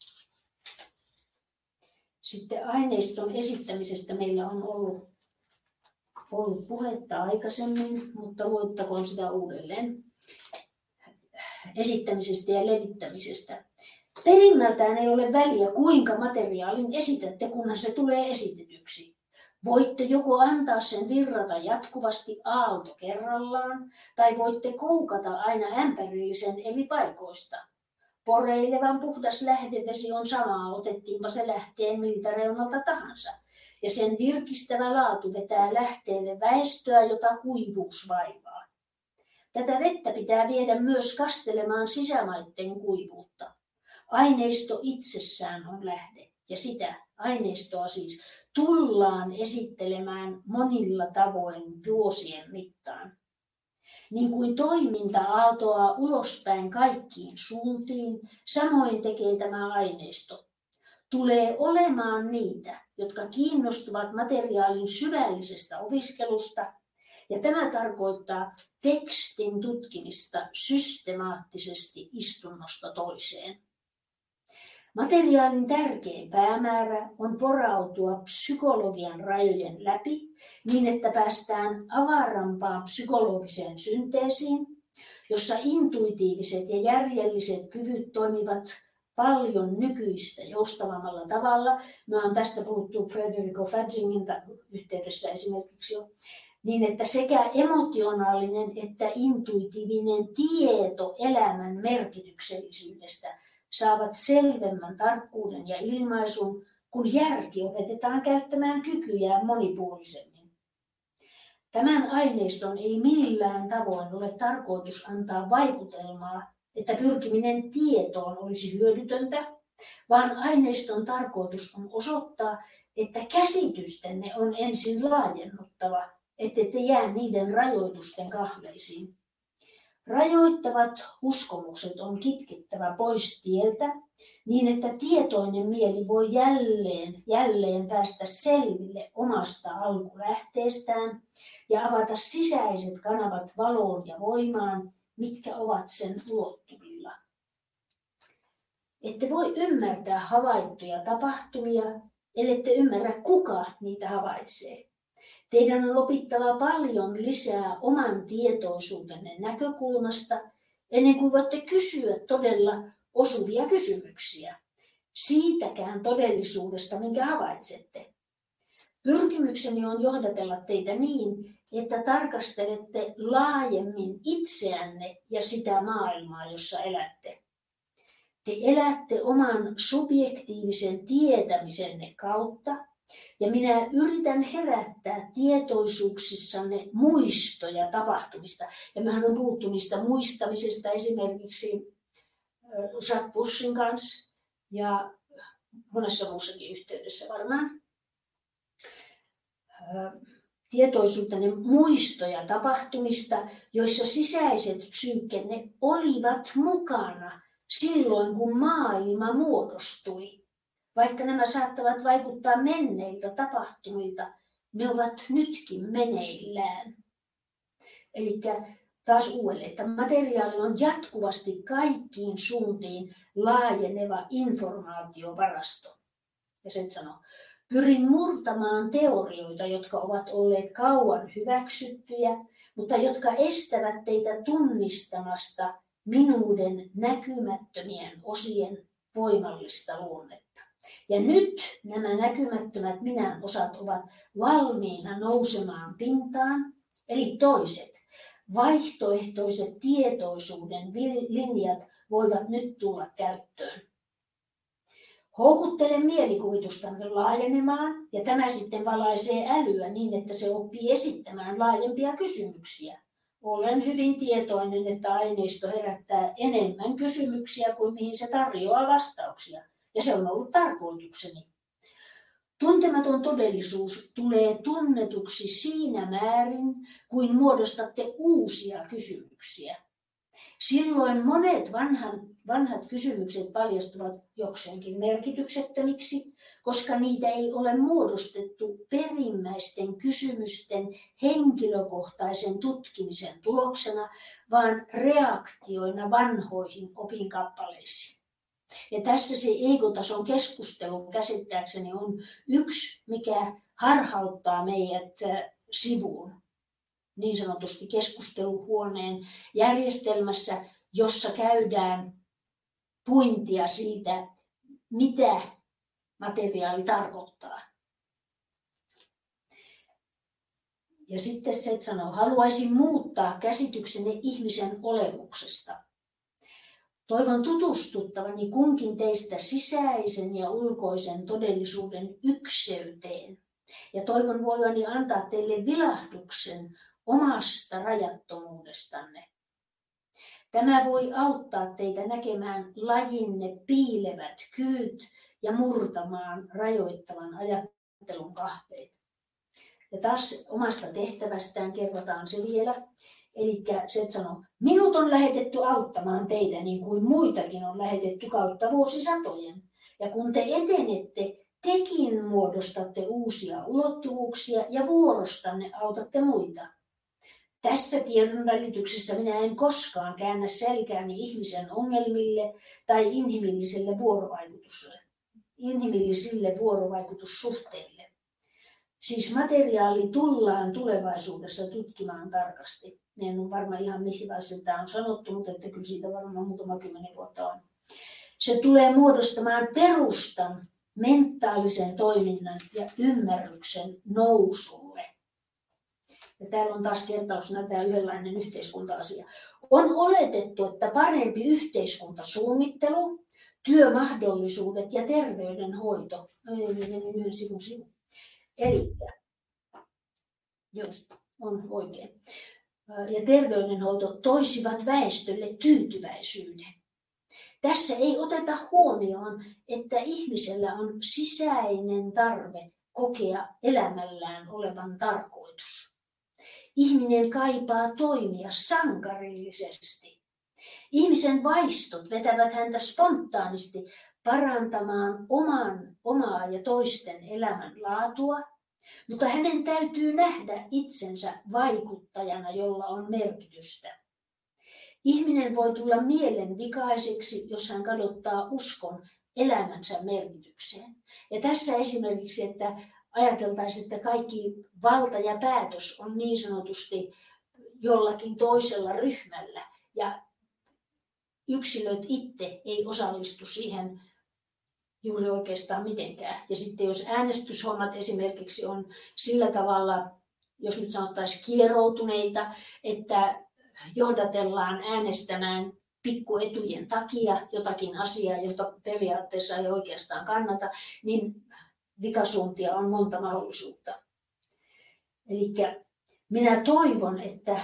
Sitten aineiston esittämisestä meillä on ollut puhetta aikaisemmin, mutta luettakoon sitä uudelleen. Esittämisestä ja levittämisestä. Perimmältään ei ole väliä, kuinka materiaalin esitätte, kunhan se tulee esitetyksi. Voitte joko antaa sen virrata jatkuvasti aalto kerrallaan, tai voitte koukata aina ämpärillisen eri paikoista. Poreilevan puhdas lähdevesi on sama, otettiinpa se lähteen miltä reunalta tahansa, ja sen virkistävä laatu vetää lähteelle väestöä, jota kuivuus vaivaa. Tätä vettä pitää viedä myös kastelemaan sisämaitten kuivuutta. Aineisto itsessään on lähde, ja sitä aineistoa siis tullaan esittelemään monilla tavoin vuosien mittaan. Niin kuin toiminta aaltoaa ulospäin kaikkiin suuntiin, samoin tekee tämä aineisto. Tulee olemaan niitä, jotka kiinnostuvat materiaalin syvällisestä opiskelusta, ja tämä tarkoittaa tekstin tutkimista systemaattisesti istunnosta toiseen. Materiaalin tärkein päämäärä on porautua psykologian rajojen läpi niin, että päästään avarampaan psykologiseen synteesiin, jossa intuitiiviset ja järjelliset kyvyt toimivat paljon nykyistä joustavammalla tavalla. Me on tästä puhuttu Federico Fadzingin yhteydessä esimerkiksi jo. Niin, että sekä emotionaalinen että intuitiivinen tieto elämän merkityksellisyydestä saavat selvemmän tarkkuuden ja ilmaisun, kun järki opetetaan käyttämään kykyjään monipuolisemmin. Tämän aineiston ei millään tavoin ole tarkoitus antaa vaikutelmaa, että pyrkiminen tietoon olisi hyödytöntä, vaan aineiston tarkoitus on osoittaa, että käsitystenne on ensin laajennuttava, ettette jää niiden rajoitusten kahleisiin. Rajoittavat uskomukset on kitkettävä pois tieltä, niin että tietoinen mieli voi jälleen päästä selville omasta alkulähteestään ja avata sisäiset kanavat valoon ja voimaan, mitkä ovat sen ulottuvilla. Ette voi ymmärtää havaittuja tapahtumia, ellette ymmärrä, kuka niitä havaitsee. Teidän on opittava paljon lisää oman tietoisuutenne näkökulmasta, ennen kuin voitte kysyä todella osuvia kysymyksiä. Siitäkään todellisuudesta, minkä havaitsette. Pyrkimykseni on johdatella teitä niin, että tarkastelette laajemmin itseänne ja sitä maailmaa, jossa elätte. Te elätte oman subjektiivisen tietämisenne kautta, ja minä yritän herättää tietoisuuksissanne muistoja tapahtumista. Ja mehän on puhuttu niistä muistamisesta esimerkiksi Jacques Bushin kanssa ja monessa muussakin yhteydessä varmaan. Tietoisuutenne muistoja tapahtumista, joissa sisäiset psyykkenne olivat mukana silloin, kun maailma muodostui. Vaikka nämä saattavat vaikuttaa menneiltä tapahtumilta, ne ovat nytkin meneillään. Eli taas uudelleen, että materiaali on jatkuvasti kaikkiin suuntiin laajeneva informaatiovarasto. Ja sen sanoo, pyrin murtamaan teorioita, jotka ovat olleet kauan hyväksyttyjä, mutta jotka estävät teitä tunnistamasta minuuden näkymättömien osien voimallista luonnetta. Ja nyt nämä näkymättömät minän osat ovat valmiina nousemaan pintaan, eli toiset, vaihtoehtoiset tietoisuuden linjat voivat nyt tulla käyttöön. Houkuttele mielikuvitustanne laajenemaan, ja tämä sitten valaisee älyä niin, että se oppii esittämään laajempia kysymyksiä. Olen hyvin tietoinen, että aineisto herättää enemmän kysymyksiä kuin mihin se tarjoaa vastauksia. Ja se on ollut tarkoitukseni. Tuntematon todellisuus tulee tunnetuksi siinä määrin, kuin muodostatte uusia kysymyksiä. Silloin monet vanhat kysymykset paljastuvat jokseenkin merkityksettömiksi, koska niitä ei ole muodostettu perimmäisten kysymysten henkilökohtaisen tutkimisen tuloksena, vaan reaktioina vanhoihin opinkappaleisiin. Ja tässä se egotason keskustelu käsittääkseni on yksi, mikä harhauttaa meidät sivuun. Niin sanotusti keskusteluhuoneen järjestelmässä, jossa käydään puintia siitä, mitä materiaali tarkoittaa. Ja sitten se sanoo, haluaisin muuttaa käsityksenne ihmisen olemuksesta. Toivon tutustuttavani kunkin teistä sisäisen ja ulkoisen todellisuuden ykseyteen. Ja toivon voivani antaa teille vilahduksen omasta rajattomuudestanne. Tämä voi auttaa teitä näkemään lajinne piilevät kyvyt ja murtamaan rajoittavan ajattelun kahpeet. Ja taas omasta tehtävästään kerrotaan se vielä. Eli se sanoo, minut on lähetetty auttamaan teitä niin kuin muitakin on lähetetty kautta vuosisatojen. Ja kun te etenette, tekin muodostatte uusia ulottuvuuksia ja vuorostanne autatte muita. Tässä tiedon välityksessä minä en koskaan käännä selkääni ihmisen ongelmille tai inhimillisille vuorovaikutussuhteille. Siis materiaali tullaan tulevaisuudessa tutkimaan tarkasti. En ole varma ihan missä vaiheessa tämä on sanottu, mutta että kyllä siitä varmaan muutama 10 vuotta on. Se tulee muodostamaan perustan mentaalisen toiminnan ja ymmärryksen nousulle. Ja täällä on taas kertauksena tämä yhdenlainen yhteiskunta-asia. On oletettu, että parempi yhteiskuntasuunnittelu, työmahdollisuudet ja terveydenhoito. Yhden sivun. Eli, joo, on oikein. Ja terveydenhoito toisivat väestölle tyytyväisyyden. Tässä ei oteta huomioon, että ihmisellä on sisäinen tarve kokea elämällään olevan tarkoitus. Ihminen kaipaa toimia sankarillisesti. Ihmisen vaistot vetävät häntä spontaanisti parantamaan omaa ja toisten elämän laatua, mutta hänen täytyy nähdä itsensä vaikuttajana, jolla on merkitystä. Ihminen voi tulla mielenvikaiseksi, jos hän kadottaa uskon elämänsä merkitykseen. Ja tässä esimerkiksi, että ajateltaisiin, että kaikki valta ja päätös on niin sanotusti jollakin toisella ryhmällä ja yksilöt itse ei osallistu siihen juuri oikeastaan mitenkään. Ja sitten jos äänestyshommat esimerkiksi on sillä tavalla, jos nyt sanottaisiin kieroutuneita, että johdatellaan äänestämään pikkuetujen takia jotakin asiaa, jota periaatteessa ei oikeastaan kannata, niin vikasuuntia on monta mahdollisuutta. Eli minä toivon, että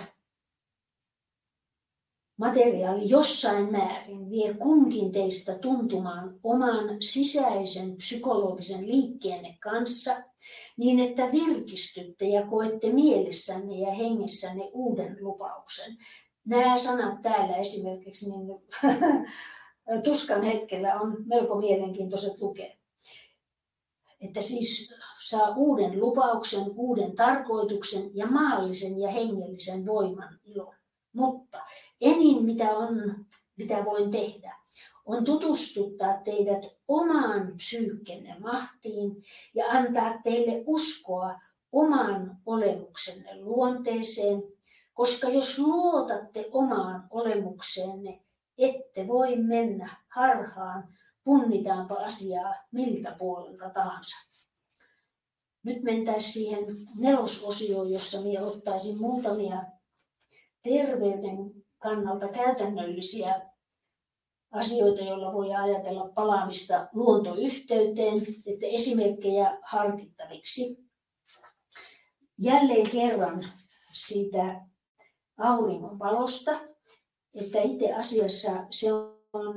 materiaali jossain määrin vie kunkin teistä tuntumaan oman sisäisen psykologisen liikkeenne kanssa, niin että virkistytte ja koette mielessänne ja hengessänne uuden lupauksen. Nämä sanat täällä esimerkiksi niin tuskan hetkellä on melko mielenkiintoiset lukea. Että siis saa uuden lupauksen, uuden tarkoituksen ja maallisen ja hengellisen voiman ilon. Mutta enin mitä voin tehdä, on tutustuttaa teidät omaan psyykkenne mahtiin ja antaa teille uskoa oman olemuksenne luonteeseen, koska jos luotatte omaan olemukseenne, ette voi mennä harhaan, punnitaanpa asiaa miltä puolelta tahansa. Nyt mentäisiin siihen 4. osioon, jossa minä ottaisin muutamia terveyden kannalta käytännöllisiä asioita, joilla voi ajatella palaamista luontoyhteyteen, että esimerkkejä harkittaviksi. Jälleen kerran siitä auringon valosta, että itse asiassa se on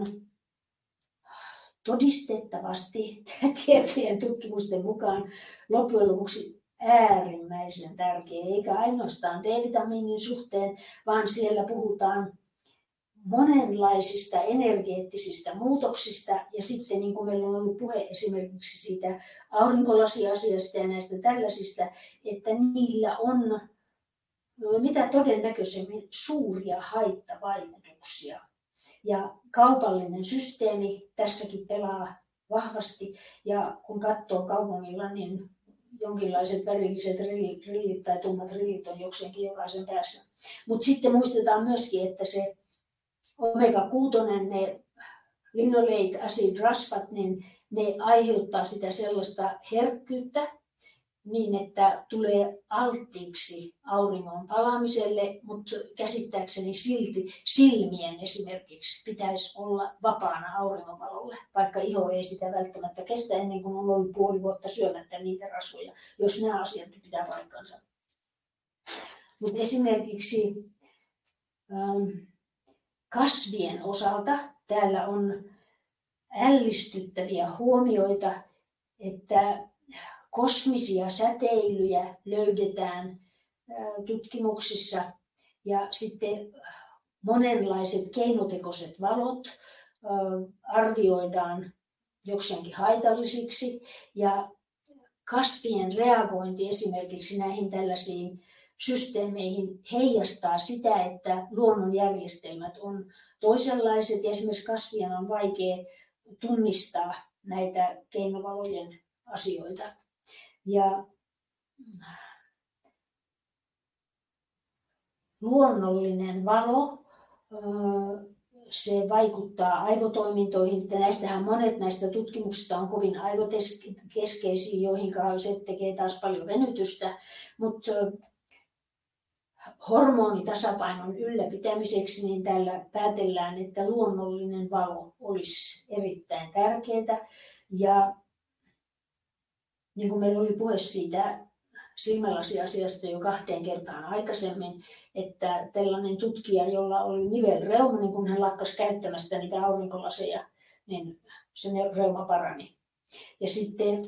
todistettavasti tietojen tutkimusten mukaan loppujen lopuksi äärimmäisen tärkeä, eikä ainoastaan D-vitamiinin suhteen, vaan siellä puhutaan monenlaisista energeettisistä muutoksista ja sitten niin kuin meillä on ollut puhe esimerkiksi siitä aurinkolasiasiasta ja näistä tällaisista, että niillä on mitä todennäköisemmin suuria haittavaikutuksia. Ja kaupallinen systeemi tässäkin pelaa vahvasti ja kun katsoo kaupungilla, niin jonkinlaiset värilliset rillit tai tummat rillit on jokseenkin jokaisen päässä. Mutta sitten muistetaan myöskin, että se omega-6, ne linoleic acid rasvat, niin ne aiheuttaa sitä sellaista herkkyyttä niin, että tulee alttiiksi auringon palaamiselle, mutta käsittääkseni silti silmien esimerkiksi pitäisi olla vapaana auringonvalolle, vaikka iho ei sitä välttämättä kestä ennen kuin on ollut puoli vuotta syömättä niitä rasvoja, jos nämä asiat pitää paikkansa. Mutta esimerkiksi kasvien osalta täällä on ällistyttäviä huomioita, että kosmisia säteilyjä löydetään tutkimuksissa ja sitten monenlaiset keinotekoiset valot arvioidaan jokseenkin haitallisiksi ja kasvien reagointi esimerkiksi näihin tällaisiin systeemeihin heijastaa sitä, että luonnonjärjestelmät on toisenlaiset ja esimerkiksi kasvien on vaikea tunnistaa näitä keinovalojen asioita. Ja luonnollinen valo, se vaikuttaa aivotoimintoihin. Näistähän monet näistä tutkimuksista on kovin aivokeskeisiä, joihin se tekee taas paljon venytystä, mutta hormonitasapainon ylläpitämiseksi niin tällä päätellään, että luonnollinen valo olisi erittäin tärkeää. Ja niin kuin meillä oli puhe siitä silmälasiasiasta jo 2 kertaan aikaisemmin, että tällainen tutkija, jolla oli nivelreuma, niin kun hän lakkasi käyttämästä niitä aurinkolaseja, niin se reuma parani. Ja sitten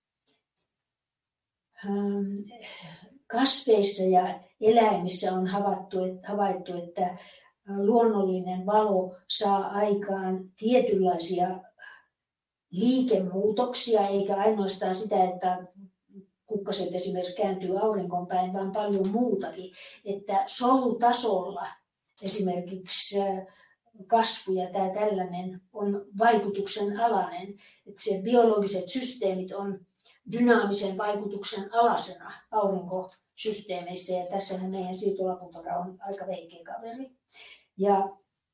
kasveissa ja eläimissä on havaittu, että luonnollinen valo saa aikaan tietynlaisia liikemuutoksia, eikä ainoastaan sitä, että kukkaset esimerkiksi kääntyy aurinkoon päin, vaan paljon muutakin. Että solutasolla esimerkiksi kasvu ja tämä tällainen on vaikutuksen alainen. Että se biologiset systeemit on dynaamisen vaikutuksen alasena aurinkosysteemeissä. Ja tässähän meidän siirtolapuntakaan on aika veikeä kaveri. Ja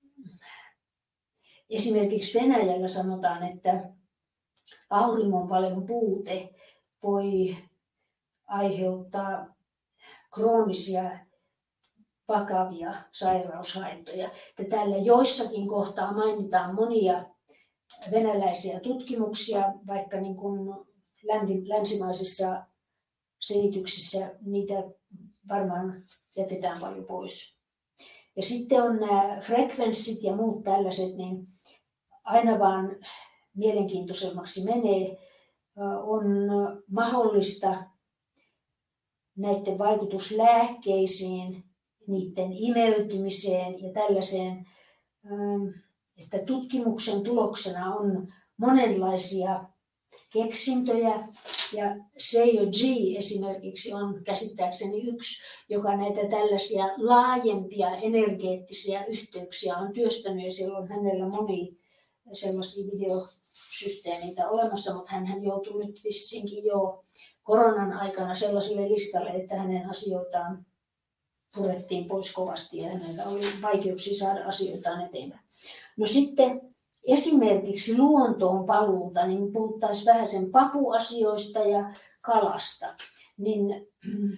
esimerkiksi Venäjällä sanotaan, että auringonvalon puute voi aiheuttaa kroonisia vakavia sairaushaittoja. Ja täällä joissakin kohtaa mainitaan monia venäläisiä tutkimuksia, vaikka niin kuin länsimaisissa selityksissä niitä varmaan jätetään paljon pois. Ja sitten on nämä frekvenssit ja muut tällaiset, niin aina vaan mielenkiintoisemmaksi menee. On mahdollista näiden vaikutus lääkkeisiin, niiden imeytymiseen ja tällaiseen, että tutkimuksen tuloksena on monenlaisia keksintöjä. Ja Seijo G esimerkiksi on käsittääkseni yksi, joka näitä tällaisia laajempia energeettisiä yhteyksiä on työstänyt ja siellä on hänellä moni sellaisia videosysteemeitä olemassa, mutta hän joutui nyt vissinkin jo koronan aikana sellaiselle listalle, että hänen asioitaan purettiin pois kovasti ja hänellä oli vaikeuksia saada asioitaan eteenpäin. No sitten esimerkiksi luontoon paluuta, niin puhuttaisiin vähän sen papuasioista ja kalasta. Niin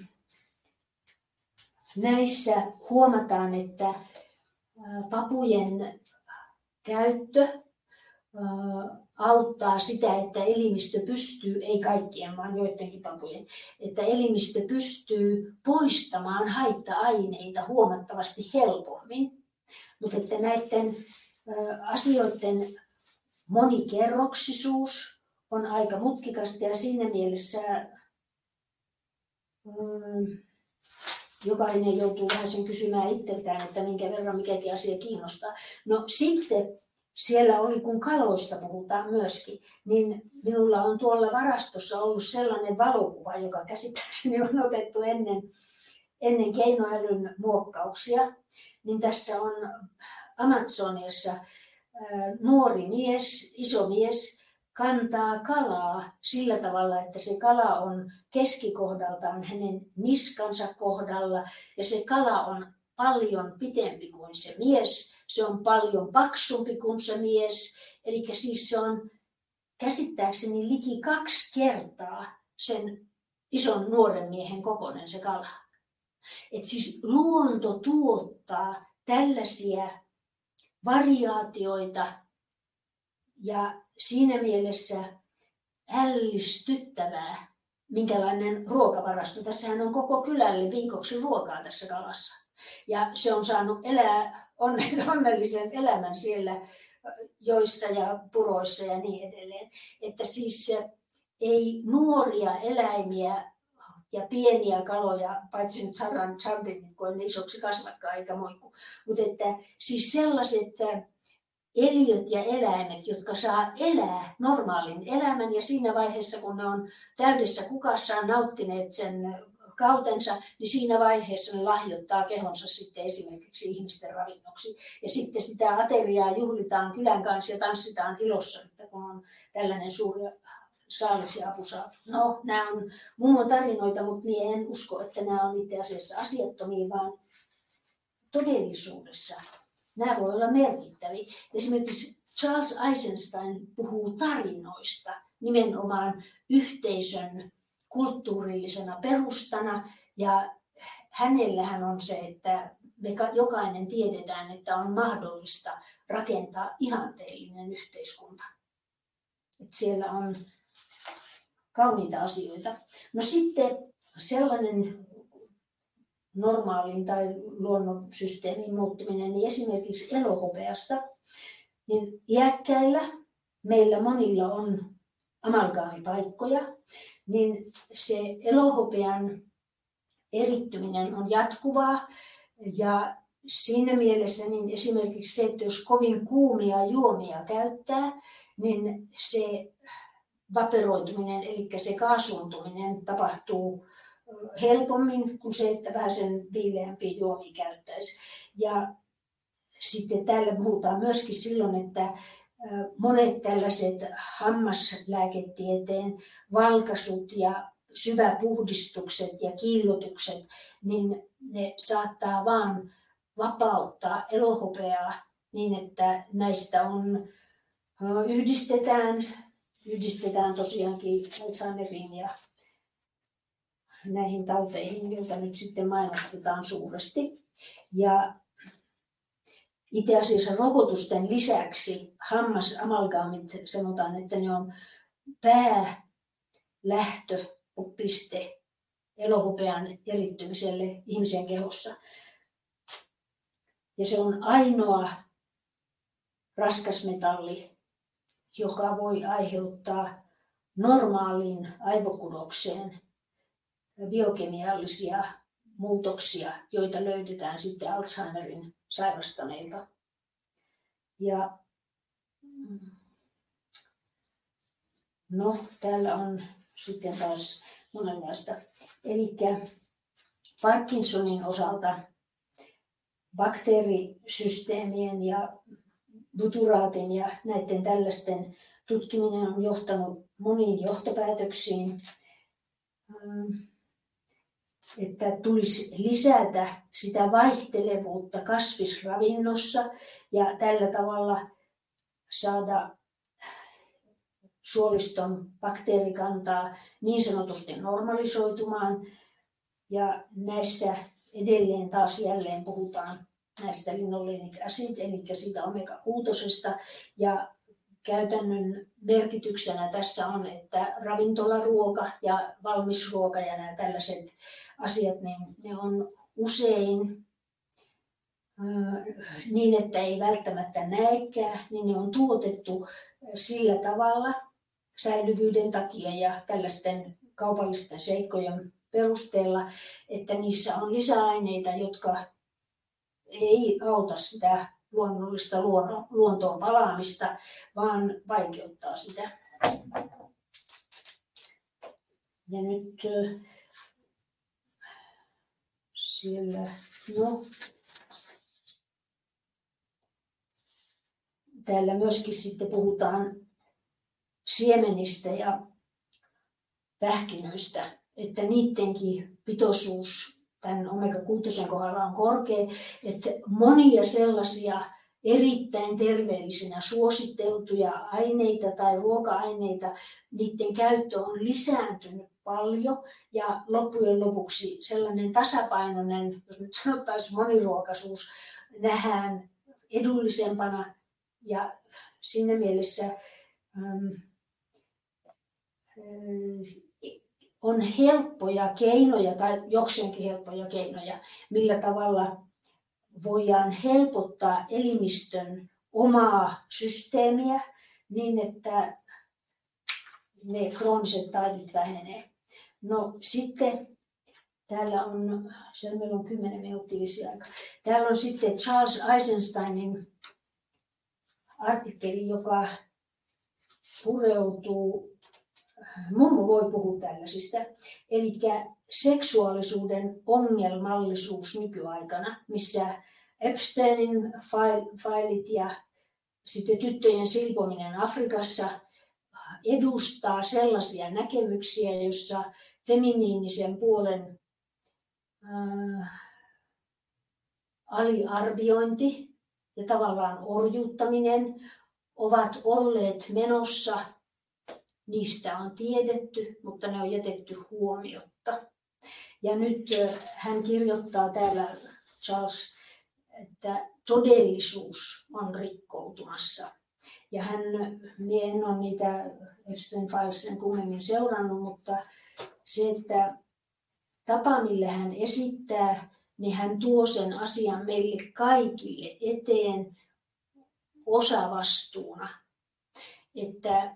näissä huomataan, että papujen käyttö auttaa sitä, että elimistö pystyy, ei kaikkien vaan joidenkin papujen, että elimistö pystyy poistamaan haitta-aineita huomattavasti helpommin. Mutta että näiden asioiden monikerroksisuus on aika mutkikasta ja siinä mielessä jokainen joutuu vähän sen kysymään itseltään, että minkä verran mikäkin asia kiinnostaa. No sitten siellä oli, kun kaloista puhutaan myöskin, niin minulla on tuolla varastossa ollut sellainen valokuva, joka käsittääkseni on otettu ennen keinoälyn muokkauksia. Niin tässä on Amazoniassa nuori mies, iso mies, kantaa kalaa sillä tavalla, että se kala on keskikohdaltaan hänen niskansa kohdalla ja se kala on paljon pitempi kuin se mies, se on paljon paksumpi kuin se mies, eli siis se on käsittääkseni liki 2 kertaa sen ison nuoren miehen kokoinen se kala. Et siis luonto tuottaa tällaisia variaatioita ja siinä mielessä ällistyttävää, minkälainen ruokavarasto. Tässähän on koko kylälle viikoksi ruokaa tässä kalassa. Ja se on saanut elää onnellisen elämän siellä joissa ja puroissa ja niin edelleen. Että siis ei nuoria eläimiä ja pieniä kaloja, paitsi nyt sardinit, kun ne isoksi kasvakaan eikä moikku. Mutta että siis sellaiset eliöt ja eläimet, jotka saa elää normaalin elämän ja siinä vaiheessa, kun ne on täydessä kukassaan nauttineet sen kautensa, niin siinä vaiheessa ne lahjoittaa kehonsa sitten esimerkiksi ihmisten ravinnoksi. Ja sitten sitä ateriaa juhlitaan kylän kanssa ja tanssitaan ilossa, että kun on tällainen suuri saalis ja apu saatu. No, nämä on mummon tarinoita, mutta minä en usko, että nämä on itse asiassa asiattomia, vaan todellisuudessa nämä voi olla merkittäviä. Esimerkiksi Charles Eisenstein puhuu tarinoista nimenomaan yhteisön kulttuurillisena perustana. Ja hänellähän on se, että me jokainen tiedetään, että on mahdollista rakentaa ihanteellinen yhteiskunta. Että siellä on kauniita asioita. No sitten sellainen normaalin tai luonnonsysteemin muuttuminen, niin esimerkiksi elohopeasta, niin iäkkäillä meillä monilla on amalgaamipaikkoja, niin se elohopean erittyminen on jatkuvaa ja siinä mielessä niin esimerkiksi se, että jos kovin kuumia juomia käyttää, niin se vaperoituminen, eli se kaasuntuminen tapahtuu helpommin kuin se, että vähän sen viileämpiä juomia käyttäisi. Ja sitten täällä puhutaan myöskin silloin, että monet tällaiset hammaslääketieteen valkaisut ja syväpuhdistukset ja kiillotukset, niin ne saattaa vaan vapauttaa elohopeaa niin, että näistä on, yhdistetään tosiaankin Alzheimeriin ja näihin tauteihin, joita nyt sitten mainostetaan suuresti. Ja itse asiassa rokotusten lisäksi hammasamalgaamit sanotaan, että ne on päälähtöpiste elohopean erittymiselle ihmisen kehossa. Ja se on ainoa raskasmetalli, joka voi aiheuttaa normaaliin aivokudokseen biokemiallisia muutoksia, joita löydetään sitten Alzheimerin sairastaneilta. Ja no, täällä on sitten taas monenlaista. Eli Parkinsonin osalta bakteerisysteemien ja buturaatin ja näiden tällaisten tutkiminen on johtanut moniin johtopäätöksiin, että tulisi lisätä sitä vaihtelevuutta kasvisravinnossa ja tällä tavalla saada suoliston bakteerikantaa niin sanotusti normalisoitumaan. Ja näissä edelleen taas jälleen puhutaan näistä linolenic acid, eli siitä omega-6. Ja käytännön merkityksenä tässä on, että ravintolaruoka ja valmisruoka ja nämä tällaiset asiat, niin ne on usein niin, että ei välttämättä näekään, niin ne on tuotettu sillä tavalla säilyvyyden takia ja tällaisten kaupallisten seikkojen perusteella, että niissä on lisäaineita, jotka ei auta sitä luonnollista luontoon palaamista, vaan vaikeuttaa sitä. Ja nyt siellä, no, täällä myöskin sitten puhutaan siemenistä ja pähkinöistä, että niidenkin pitoisuus tämän omega-6 kohdalla on korkea, että monia sellaisia erittäin terveellisinä suositeltuja aineita tai ruoka-aineita, niiden käyttö on lisääntynyt paljon ja loppujen lopuksi sellainen tasapainoinen, jos nyt sanottaisiin moniruokaisuus, nähdään edullisempana ja siinä mielessä on helppoja keinoja tai jokseenkin helppoja keinoja, millä tavalla voidaan helpottaa elimistön omaa systeemiä niin, että ne krooniset taudit vähenee. No sitten täällä on, siellä meillä on 10 minuuttia aika. Täällä on sitten Charles Eisensteinin artikkeli, joka pureutuu, mummo voi puhua tällaisista, eli seksuaalisuuden ongelmallisuus nykyaikana, missä Epsteinin failit ja sitten tyttöjen silpominen Afrikassa edustaa sellaisia näkemyksiä, joissa feminiinisen puolen aliarviointi ja tavallaan orjuuttaminen ovat olleet menossa. Niistä on tiedetty, mutta ne on jätetty huomiotta. Ja nyt hän kirjoittaa täällä, Charles, että todellisuus on rikkoutumassa. Ja minä en ole niitä Epstein Files sen kummemmin seurannut, mutta se, että tapa, millä hän esittää, niin hän tuo sen asian meille kaikille eteen osavastuuna. Että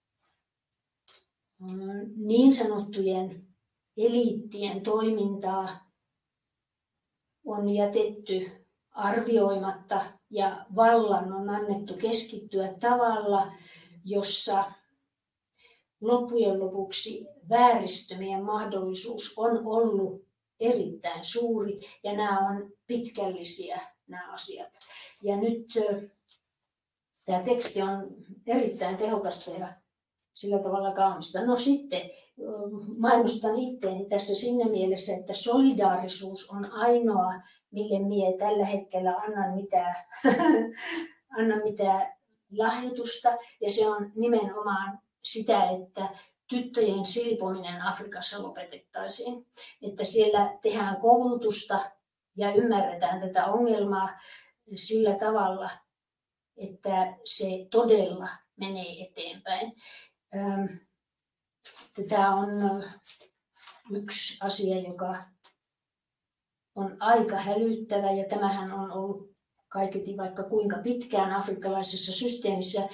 niin sanottujen eliittien toimintaa on jätetty arvioimatta ja vallan on annettu keskittyä tavalla, jossa loppujen lopuksi vääristymien mahdollisuus on ollut erittäin suuri ja nämä on pitkällisiä nämä asiat. Ja nyt tämä teksti on erittäin tehokasta ja sillä tavalla kaunista. No sitten mainostan itseäni tässä siinä mielessä, että solidaarisuus on ainoa, mille minä tällä hetkellä annan mitään lahjoitusta. Ja se on nimenomaan sitä, että tyttöjen silpominen Afrikassa lopetettaisiin. Että siellä tehdään koulutusta ja ymmärretään tätä ongelmaa sillä tavalla, että se todella menee eteenpäin. Tämä on yksi asia, joka on aika hälyttävä ja tämähän on ollut kaiketi vaikka kuinka pitkään afrikkalaisessa systeemissä.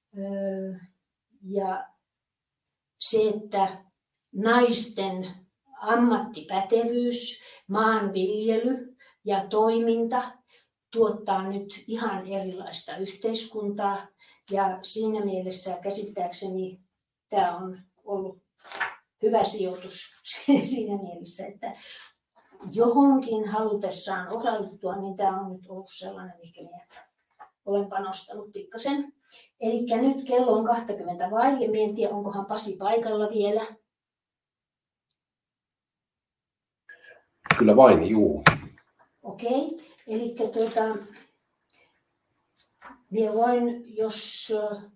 Ja se, että naisten ammattipätevyys, maanviljely ja toiminta tuottaa nyt ihan erilaista yhteiskuntaa. Ja siinä mielessä käsittääkseni tämä on ollut hyvä sijoitus siinä mielessä, että johonkin halutessaan osallistua, niin tämä on nyt ollut sellainen, mikä minä olen panostanut pikkasen. Eli nyt kello on 20 vaille. Minä en tiedä, onkohan Pasi paikalla vielä. Kyllä vain, juu. Okei, eli minä voin, jos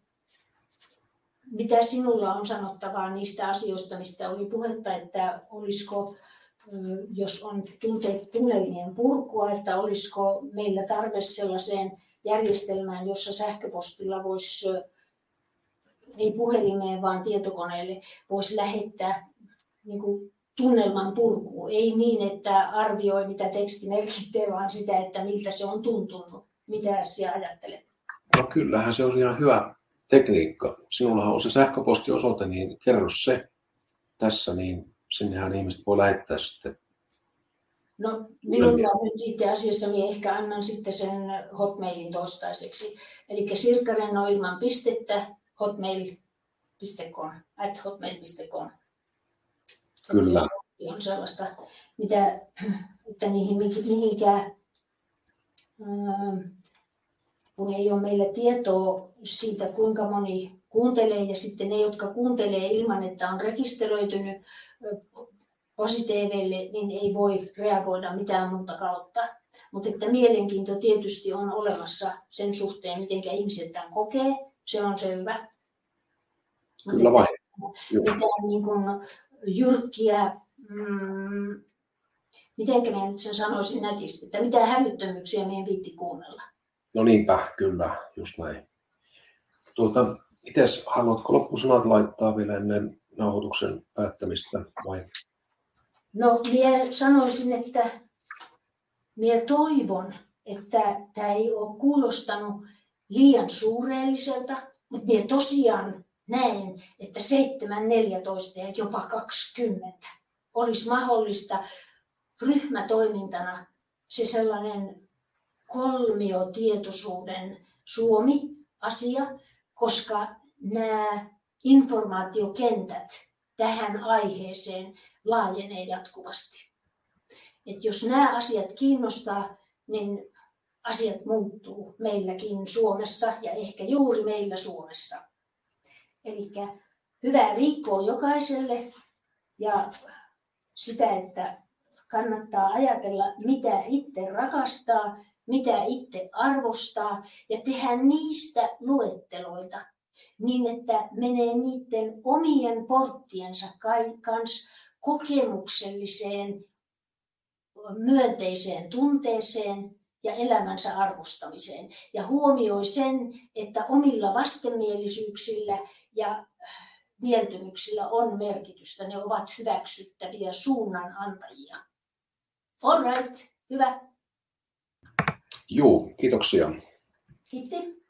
mitä sinulla on sanottavaa niistä asioista, mistä oli puhetta, että olisiko, jos on tunnelmien purkua, että olisiko meillä tarve sellaiseen järjestelmään, jossa sähköpostilla voisi, ei puhelimeen, vaan tietokoneelle, voisi lähettää niin kuin tunnelman purkuun. Ei niin, että arvioi, mitä teksti merkitsee, vaan sitä, että miltä se on tuntunut. Mitä sinä ajattelet? No kyllähän se on ihan hyvä tekniikka. Sinullahan on se sähköpostiosoite, niin kerro se tässä, niin sinnehän ihmiset voi lähettää sitten. No minulla on nyt itse asiassa, minä ehkä annan sitten sen hotmailin toistaiseksi. Eli sirkkarennoilman pistettä hotmail.com, @hotmail.com. Kyllä. On sellaista, mitä, että niihin mihinkään, kun ei ole meillä tietoa siitä, kuinka moni kuuntelee, ja sitten ne, jotka kuuntelee ilman, että on rekisteröitynyt PosiTV:lle, niin ei voi reagoida mitään muuta kautta. Mutta että mielenkiinto tietysti on olemassa sen suhteen, miten ihmiset tämän kokee, se on selvä. Kyllä vain. Mitään niin kuin jyrkkiä, mitenkä minä nyt sen sanoisin nätisti, että mitään hävyttömyyksiä meidän viitti kuunnella. No niinpä, kyllä, just näin. Mites, haluatko loppusanat laittaa vielä ennen nauhoituksen päättämistä vai? No, minä sanoisin, että minä toivon, että tämä ei ole kuulostanut liian suureelliselta, mutta minä tosiaan näen, että 7, 14 ja jopa 20 olisi mahdollista ryhmätoimintana se sellainen kolmiotietoisuuden Suomi-asia, koska nämä informaatiokentät tähän aiheeseen laajenee jatkuvasti. Et jos nämä asiat kiinnostaa, niin asiat muuttuu meilläkin Suomessa ja ehkä juuri meillä Suomessa. Eli hyvää viikkoa jokaiselle ja sitä, että kannattaa ajatella, mitä itse rakastaa, mitä itse arvostaa ja tehdä niistä luetteloita niin, että menee niiden omien porttiensa kanssa kokemukselliseen myönteiseen tunteeseen ja elämänsä arvostamiseen. Ja huomioi sen, että omilla vastenmielisyyksillä ja mieltymyksillä on merkitystä. Ne ovat hyväksyttäviä suunnanantajia. All right, hyvä. Joo, kiitoksia. Kiitos.